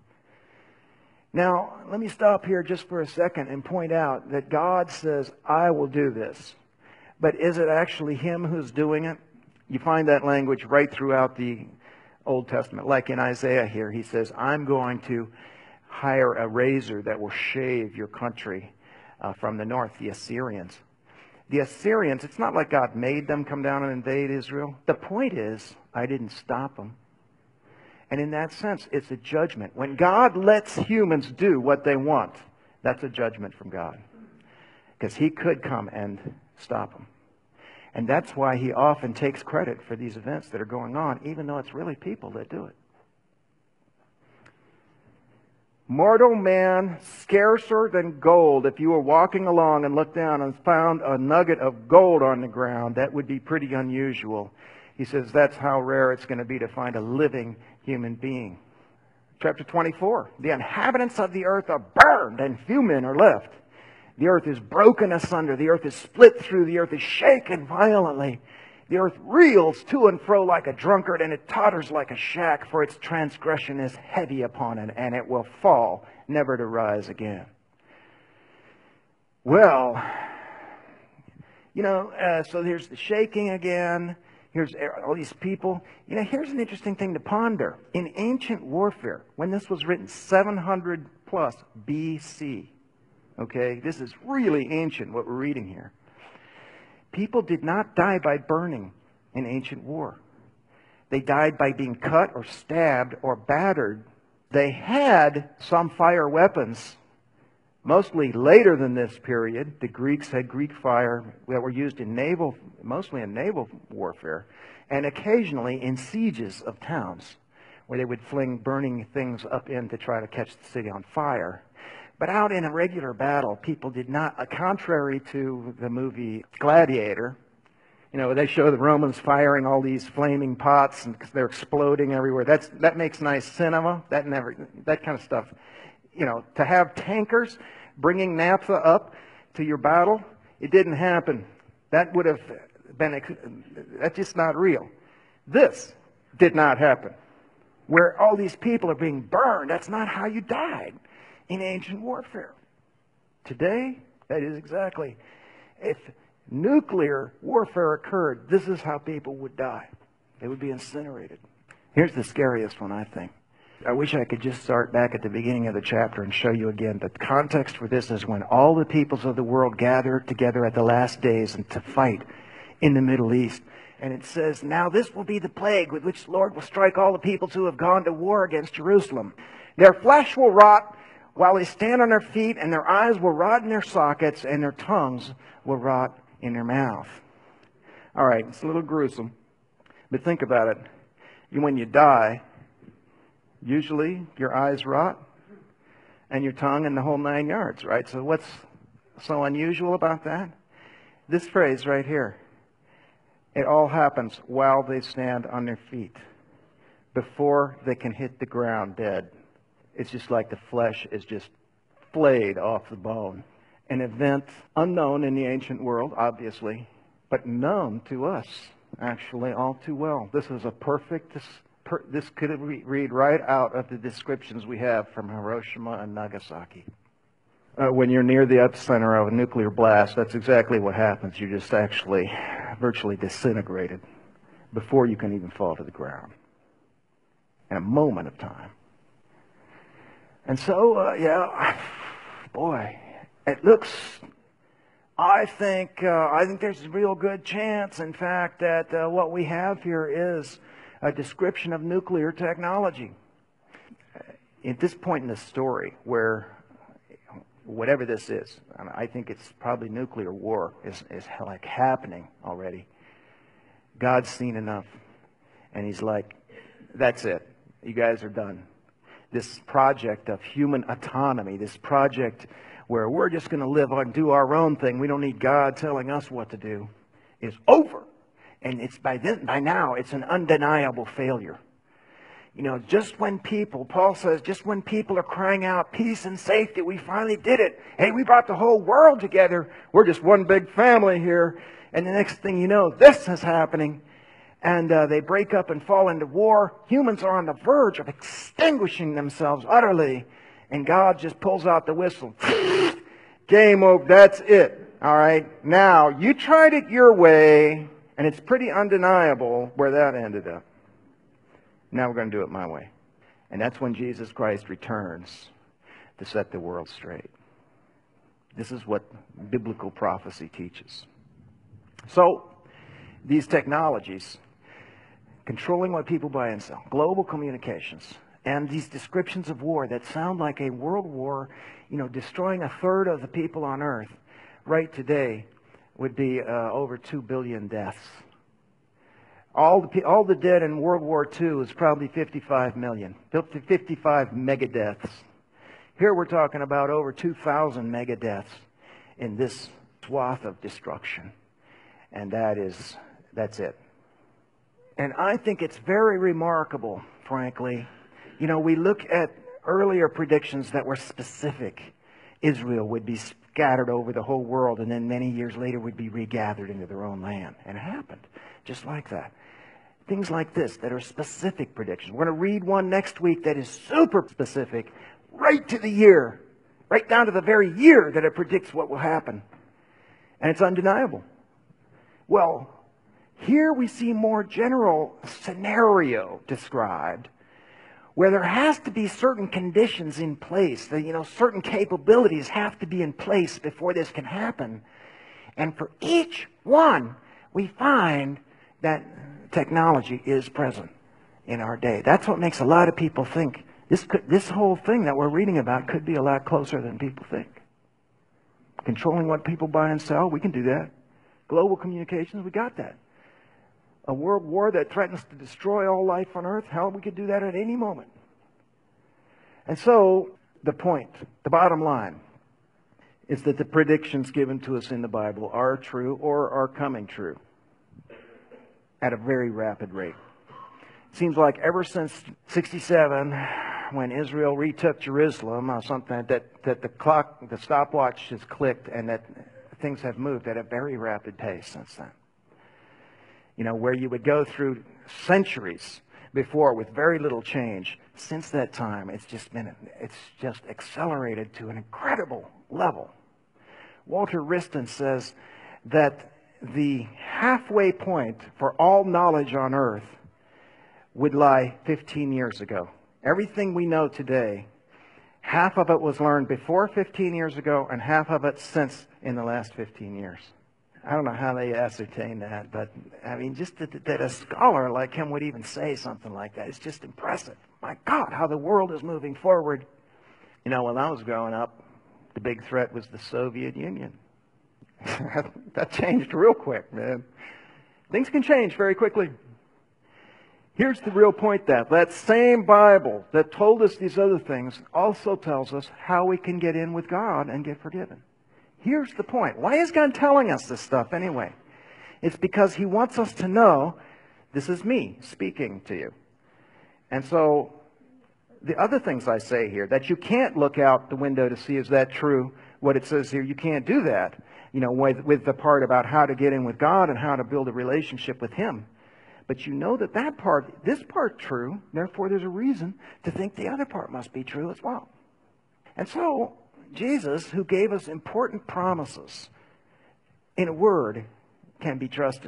Now, let me stop here just for a second and point out that God says, I will do this. But is it actually Him who's doing it? You find that language right throughout the Old Testament. Like in Isaiah here, he says, I'm going to hire a razor that will shave your country uh, from the north, the Assyrians. The Assyrians, it's not like God made them come down and invade Israel. The point is, I didn't stop them. And in that sense, it's a judgment. When God lets humans do what they want, that's a judgment from God. Because He could come and stop them. And that's why He often takes credit for these events that are going on, even though it's really people that do it. Mortal man, scarcer than gold. If you were walking along and looked down and found a nugget of gold on the ground, that would be pretty unusual. He says that's how rare it's going to be to find a living human being. Chapter twenty-four. The inhabitants of the earth are burned, and few men are left. The earth is broken asunder. The earth is split through. The earth is shaken violently. The earth reels to and fro like a drunkard, and it totters like a shack, for its transgression is heavy upon it, and it will fall, never to rise again. Well, you know, uh, so here's the shaking again. Here's all these people. You know, here's an interesting thing to ponder. In ancient warfare, when this was written seven hundred plus B C, okay, this is really ancient what we're reading here. People did not die by burning in ancient war. They died by being cut or stabbed or battered. They had some fire weapons, mostly later than this period. The Greeks had Greek fire that were used in naval, mostly in naval warfare, and occasionally in sieges of towns, where they would fling burning things up in to try to catch the city on fire. But out in a regular battle, people did not, uh, contrary to the movie Gladiator, you know, they show the Romans firing all these flaming pots and they're exploding everywhere. That's, that makes nice cinema. That never, that kind of stuff. You know, to have tankers bringing naphtha up to your battle, it didn't happen. That would have been, that's just not real. This did not happen. Where all these people are being burned, that's not how you died in ancient warfare. Today, that is exactly. If nuclear warfare occurred, this is how people would die. They would be incinerated. Here's the scariest one, I think. I wish I could just start back at the beginning of the chapter and show you again. The context for this is when all the peoples of the world gather together at the last days and to fight in the Middle East. And it says, now this will be the plague with which the Lord will strike all the peoples who have gone to war against Jerusalem. Their flesh will rot while they stand on their feet, and their eyes will rot in their sockets, and their tongues will rot in their mouth. All right, it's a little gruesome, but think about it. When you die, usually your eyes rot, and your tongue, and the whole nine yards, right? So what's so unusual about that? This phrase right here. It all happens while they stand on their feet, before they can hit the ground dead. It's just like the flesh is just flayed off the bone. An event unknown in the ancient world, obviously, but known to us, actually, all too well. This is a perfect, this, per, this could read right out of the descriptions we have from Hiroshima and Nagasaki. Uh, when you're near the epicenter of a nuclear blast, that's exactly what happens. You're just actually virtually disintegrated before you can even fall to the ground. In a moment of time. And so, uh, yeah, boy, it looks, I think, uh, I think there's a real good chance, in fact, that uh, what we have here is a description of nuclear technology. At this point in the story, where whatever this is. I think it's probably nuclear war is, is like happening already. God's seen enough. And he's like, that's it. You guys are done. This project of human autonomy, this project where we're just going to live and do our own thing, we don't need God telling us what to do, is over. And it's by this, by now, it's an undeniable failure. You know, just when people, Paul says, just when people are crying out peace and safety, we finally did it. Hey, we brought the whole world together. We're just one big family here. And the next thing you know, this is happening. And uh, they break up and fall into war. Humans are on the verge of extinguishing themselves utterly. And God just pulls out the whistle. Game over. That's it. All right. Now, you tried it your way, and it's pretty undeniable where that ended up. Now we're going to do it my way. And that's when Jesus Christ returns to set the world straight. This is what biblical prophecy teaches. So, these technologies, controlling what people buy and sell, global communications, and these descriptions of war that sound like a world war, you know, destroying a third of the people on earth, right today would be uh, over two billion deaths. All the, all the dead in World War Two is probably fifty-five million, fifty-five megadeaths. Here we're talking about over two thousand megadeaths in this swath of destruction. And that is, that's it. And I think it's very remarkable, frankly. You know, we look at earlier predictions that were specific. Israel would be scattered over the whole world, and then many years later would be regathered into their own land. And it happened just like that. Things like this that are specific predictions. We're going to read one next week that is super specific, right to the year, right down to the very year that it predicts what will happen. And it's undeniable. Well, here we see more general scenario described, where there has to be certain conditions in place, that, you know, certain capabilities have to be in place before this can happen. And for each one, we find that technology is present in our day. That's what makes a lot of people think this could, this whole thing that we're reading about could be a lot closer than people think. Controlling what people buy and sell, we can do that. Global communications, we got that. A world war that threatens to destroy all life on earth, hell, we could do that at any moment. And so, the point, the bottom line, is that the predictions given to us in the Bible are true or are coming true at a very rapid rate. It seems like ever since sixty-seven, when Israel retook Jerusalem, or something that, that the clock, the stopwatch has clicked, and that things have moved at a very rapid pace since then. You know, where you would go through centuries before with very little change. Since that time, it's just been, it's just accelerated to an incredible level. Walter Wriston says that the halfway point for all knowledge on earth would lie fifteen years ago. Everything we know today, half of it was learned before fifteen years ago, and half of it since in the last fifteen years. I don't know how they ascertain that, but I mean, just that, that a scholar like him would even say something like that. It's just impressive. My God, how the world is moving forward. You know, when I was growing up, the big threat was the Soviet Union. That changed real quick, man. Things can change very quickly. Here's the real point, that that same Bible that told us these other things also tells us how we can get in with God and get forgiven. Here's the point. Why is God telling us this stuff anyway? It's because He wants us to know, this is me speaking to you. And so, the other things I say here, that you can't look out the window to see, is that true? What it says here, you can't do that. You know, with, with the part about how to get in with God and how to build a relationship with Him. But you know that that part, this part's true, therefore there's a reason to think the other part must be true as well. And so, Jesus, who gave us important promises in a word, can be trusted.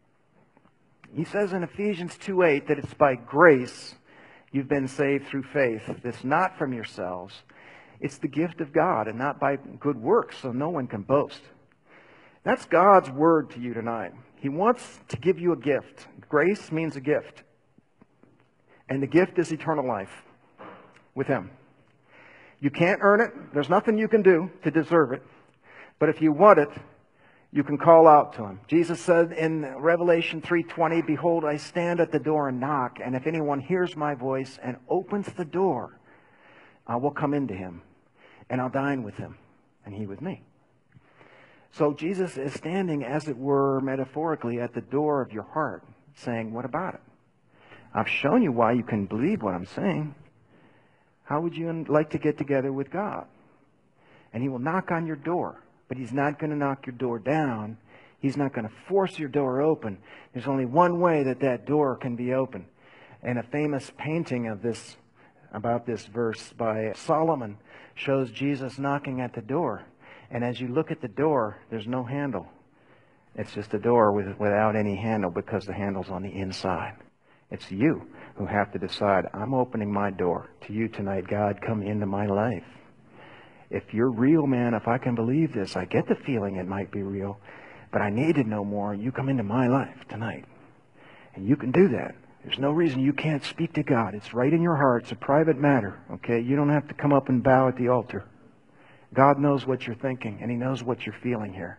He says in Ephesians two eight that it's by grace you've been saved through faith. It's not from yourselves. It's the gift of God and not by good works, so no one can boast. That's God's word to you tonight. He wants to give you a gift. Grace means a gift. And the gift is eternal life with Him. You can't earn it. There's nothing you can do to deserve it. But if you want it, you can call out to Him. Jesus said in Revelation three twenty, "Behold, I stand at the door and knock, and if anyone hears my voice and opens the door, I will come into him, and I'll dine with him, and he with me." So Jesus is standing, as it were, metaphorically, at the door of your heart, saying, what about it? I've shown you why you can believe what I'm saying. How would you like to get together with God? And He will knock on your door, but He's not going to knock your door down. He's not going to force your door open. There's only one way that that door can be open. And a famous painting of this, about this verse by Solomon, shows Jesus knocking at the door. And as you look at the door, there's no handle. It's just a door with, without any handle, because the handle's on the inside. It's you who have to decide, I'm opening my door to you tonight. God, come into my life. If you're real, man, if I can believe this, I get the feeling it might be real, but I need to know more. You come into my life tonight. And you can do that. There's no reason you can't speak to God. It's right in your heart. It's a private matter, okay? You don't have to come up and bow at the altar. God knows what you're thinking, and He knows what you're feeling here.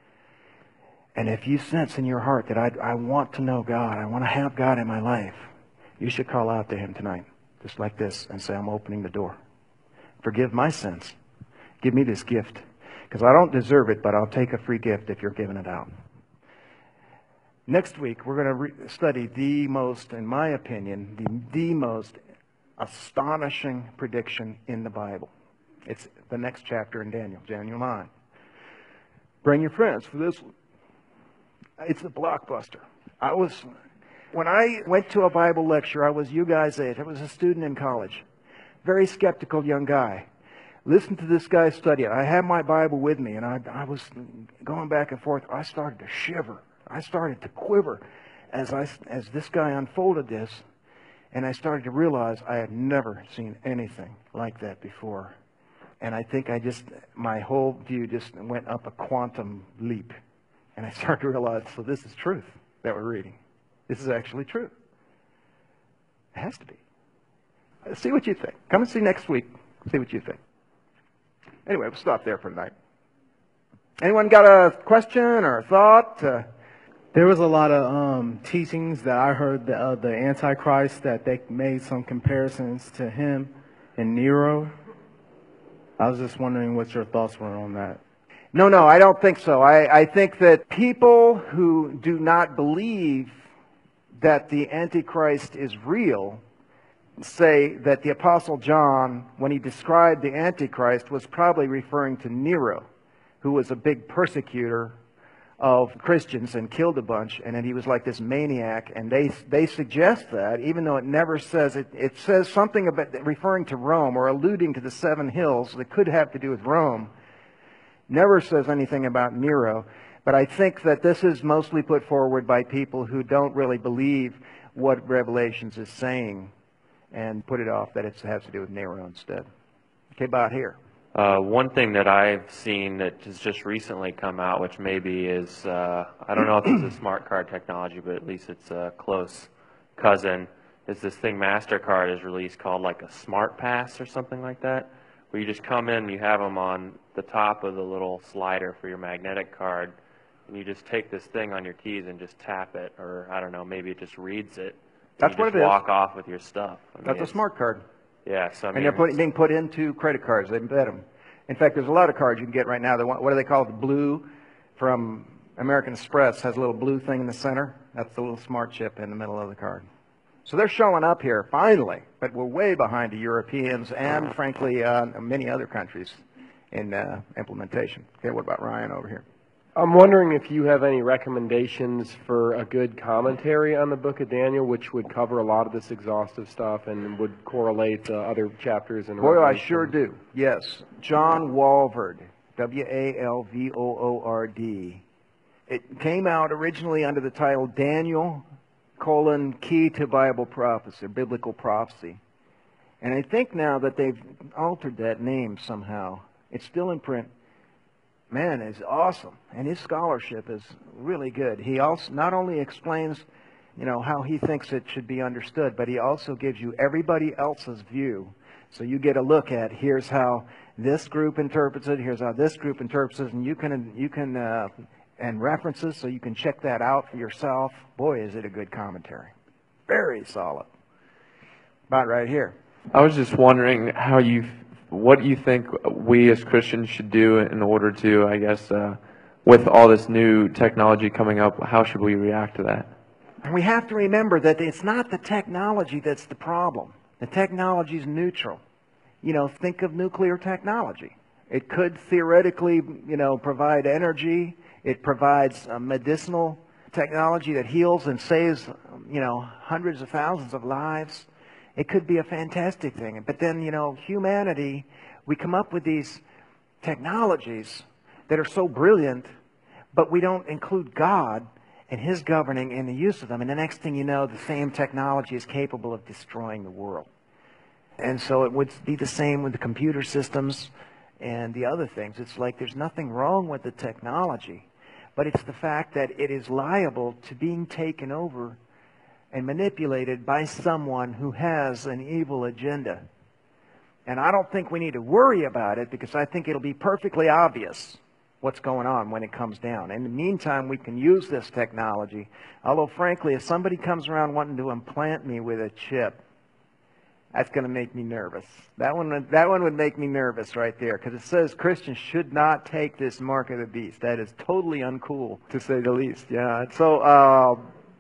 And if you sense in your heart that I, I want to know God, I want to have God in my life, you should call out to Him tonight, just like this, and say, I'm opening the door. Forgive my sins. Give me this gift. Because I don't deserve it, but I'll take a free gift if you're giving it out. Next week, we're going to re- study the most, in my opinion, the, the most astonishing prediction in the Bible. It's the next chapter in Daniel, Daniel nine. Bring your friends for this one. It's a blockbuster. I was, when I went to a Bible lecture, I was you guys' age. I was a student in college. Very skeptical young guy. Listened to this guy study it. I had my Bible with me, and I, I was going back and forth. I started to shiver. I started to quiver as I, as this guy unfolded this, and I started to realize I had never seen anything like that before. And I think I just, my whole view just went up a quantum leap. And I started to realize, so this is truth that we're reading. This is actually true. It has to be. See what you think. Come and see next week. See what you think. Anyway, we'll stop there for tonight. Anyone got a question or a thought? Uh, There was a lot of um, teachings that I heard the, uh, the Antichrist, that they made some comparisons to him and Nero. I was just wondering what your thoughts were on that. No, no, I don't think so. I, I think that people who do not believe that the Antichrist is real say that the Apostle John, when he described the Antichrist, was probably referring to Nero, who was a big persecutor of Christians and killed a bunch, and then he was like this maniac, and they they suggest that, even though it never says it, it says something about referring to Rome or alluding to the seven hills that could have to do with Rome. Never says anything about Nero, but I think that this is mostly put forward by people who don't really believe what Revelations is saying and put it off that it has to do with Nero instead. Okay, about here. Uh, one thing that I've seen that has just recently come out, which maybe is, uh, I don't know if it's a smart card technology, but at least it's a close cousin, is this thing MasterCard has released called like a Smart Pass or something like that, where you just come in and you have them on the top of the little slider for your magnetic card, and you just take this thing on your keys and just tap it, or I don't know, maybe it just reads it. That's you what just it is. walk off with your stuff. I mean, That's a it's- smart card. Yeah, so I mean, And they're put, being put into credit cards. They embed them. In fact, there's a lot of cards you can get right now. The one, what do they call it? The blue from American Express has a little blue thing in the center. That's the little smart chip in the middle of the card. So they're showing up here, finally. But we're way behind the Europeans and, frankly, uh, many other countries in uh, implementation. Okay, what about Ryan over here? I'm wondering if you have any recommendations for a good commentary on the book of Daniel, which would cover a lot of this exhaustive stuff and would correlate uh, other chapters. And Boy, I Revelation. sure do. Yes. John Walvoord, W A L V O O R D. It came out originally under the title Daniel, colon, Key to Bible Prophecy, or Biblical Prophecy. And I think now that they've altered that name somehow. It's still in print. Man, is awesome, and his scholarship is really good. He also not only explains, you know, how he thinks it should be understood, but he also gives you everybody else's view So you get a look at, here's how this group interprets it, here's how this group interprets it, and you can, you can uh, and references, so you can check that out for yourself. Boy, is it a good commentary. Very solid. About right here. I was just wondering how you, what you think we as Christians should do in order to, I guess, uh, with all this new technology coming up, how should we react to that? And we have to remember that it's not the technology that's the problem. The technology is neutral. You know, think of nuclear technology. It could theoretically, you know, provide energy. It provides uh, medicinal technology that heals and saves, you know, hundreds of thousands of lives. It could be a fantastic thing. But then, you know, humanity, we come up with these technologies that are so brilliant, but we don't include God and His governing in the use of them. And the next thing you know, the same technology is capable of destroying the world. And so it would be the same with the computer systems and the other things. It's like there's nothing wrong with the technology, but it's the fact that it is liable to being taken over and manipulated by someone who has an evil agenda. And I don't think we need to worry about it, because I think it'll be perfectly obvious what's going on when it comes down. In the meantime, we can use this technology. Although, frankly, if somebody comes around wanting to implant me with a chip, that's going to make me nervous. That one, that one would make me nervous right there, because it says Christians should not take this mark of the beast. That is totally uncool, to say the least. Yeah. So, uh,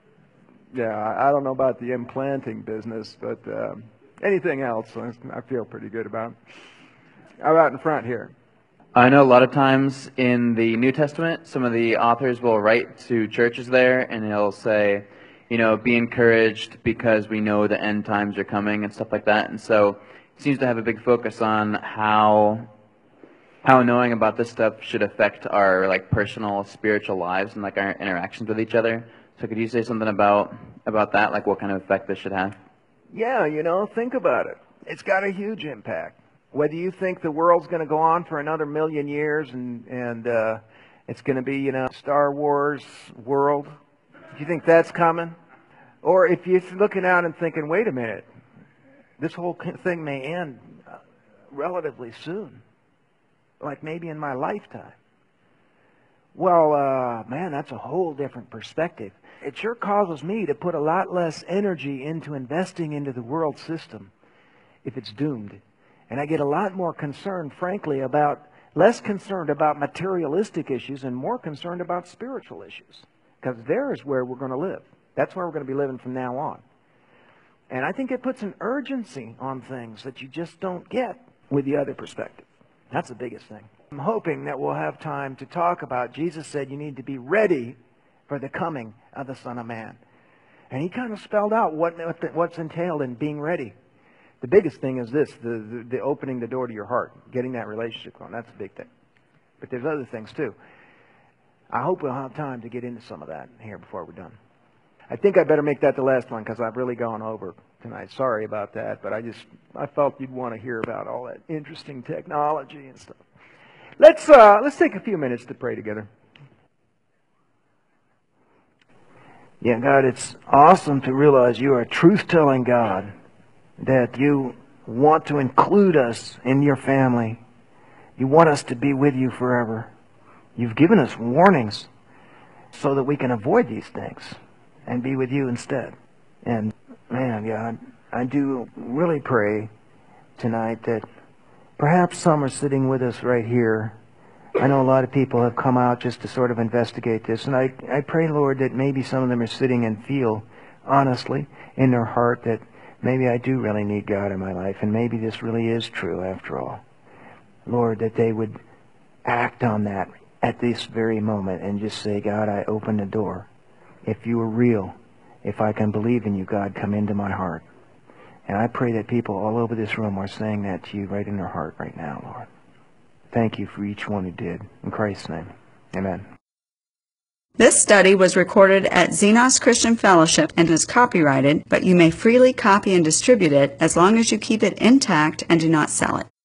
yeah, I don't know about the implanting business, but uh, anything else, I feel pretty good about. How about in front here? I know a lot of times in the New Testament, some of the authors will write to churches there, and they'll say, you know, be encouraged because we know the end times are coming and stuff like that. And so it seems to have a big focus on how how knowing about this stuff should affect our like personal spiritual lives and like our interactions with each other. So could you say something about about that, like what kind of effect this should have? Yeah, you know, think about it. It's got a huge impact. Whether you think the world's going to go on for another million years and and uh, it's going to be, you know, Star Wars world. Do you think that's coming? Or if you're looking out and thinking, wait a minute, this whole thing may end relatively soon, like maybe in my lifetime. Well, uh, man, that's a whole different perspective. It sure causes me to put a lot less energy into investing into the world system if it's doomed. And I get a lot more concerned, frankly, about, less concerned about materialistic issues and more concerned about spiritual issues. Because there is where we're going to live. That's where we're going to be living from now on. And I think it puts an urgency on things that you just don't get with the other perspective. That's the biggest thing. I'm hoping that we'll have time to talk about, Jesus said you need to be ready for the coming of the Son of Man. And He kind of spelled out what, what's entailed in being ready. The biggest thing is this, the, the, the opening the door to your heart, getting that relationship going. That's a big thing. But there's other things too. I hope we'll have time to get into some of that here before we're done. I think I better make that the last one, because I've really gone over tonight. Sorry about that, but I just I felt you'd want to hear about all that interesting technology and stuff. Let's uh, let's take a few minutes to pray together. Yeah, God, it's awesome to realize you are a truth-telling God, that you want to include us in your family. You want us to be with you forever. You've given us warnings so that we can avoid these things and be with you instead. And man, God, I do really pray tonight that perhaps some are sitting with us right here. I know a lot of people have come out just to sort of investigate this. And I, I pray, Lord, that maybe some of them are sitting and feel honestly in their heart that maybe I do really need God in my life. And maybe this really is true after all. Lord, that they would act on that at this very moment and just say, God, I open the door. If you are real, if I can believe in you, God, come into my heart. And I pray that people all over this room are saying that to you right in their heart right now, Lord. Thank you for each one who did. In Christ's name, amen. This study was recorded at Xenos Christian Fellowship and is copyrighted, but you may freely copy and distribute it as long as you keep it intact and do not sell it.